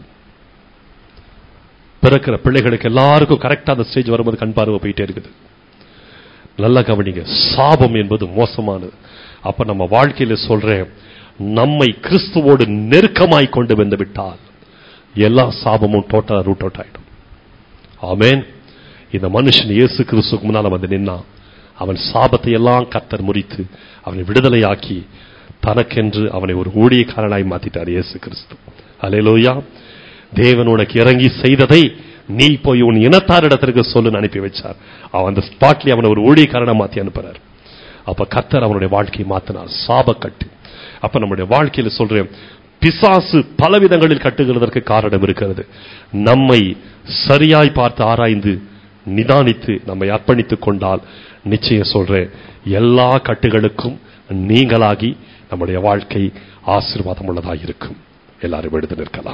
A: பிறக்கிற பிள்ளைகளுக்கு எல்லாருக்கும் கரெக்டா அந்த ஸ்டேஜ் வரும்போது கண் பார்வை போயிட்டே இருக்குது. நல்லா கவனிங்க, சாபம் என்பது மோசமானது. அப்ப நம்ம வாழ்க்கையில சொல்றேன், நம்மை கிறிஸ்துவோடு நெருக்கமாய் கொண்டு வந்து விட்டால் எல்லா சாபமும் டோட்டலா ரூட் அவுட் ஆயிடும். ஆமென். இந்த மனுஷன் இயேசு கிறிஸ்துக்கு முன்னால வந்து நின்னா, அவன் சாபத்தை எல்லாம் கர்த்தர் முறித்து அவனை விடுதலையாக்கி தனக்கென்று அவனை ஒரு ஊழியக்காரனாய் மாத்திட்டார் இயேசு கிறிஸ்து. அல்லேலூயா. தேவன் உனக்கு இறங்கி செய்ததை நீ போய் உன் இனத்தாரிடத்திற்கு சொல்லு அனுப்பி வச்சார். அவன் அந்த ஸ்பாட்லி அவனை ஒரு ஊழியக்காரனா மாத்தி அனுப்புறார். அப்ப கர்த்தர் அவனுடைய வாழ்க்கையை மாத்தினார், சாபக்கட்டு. அப்ப நம்முடைய வாழ்க்கையில சொல்றேன், பிசாசு பலவிதங்களில் கட்டுகிறதற்கு காரணம் இருக்கிறது. நம்மை சரியாய் பார்த்து ஆராய்ந்து நிதானித்து நம்மை அர்ப்பணித்துக் கொண்டால் நிச்சயம் சொல்றேன், எல்லா கட்டுகளுக்கும் நீங்களாகி நம்முடைய வாழ்க்கை ஆசீர்வாதம் உள்ளதாக இருக்கும். எல்லாரும் எழுந்து நிற்கலாம்.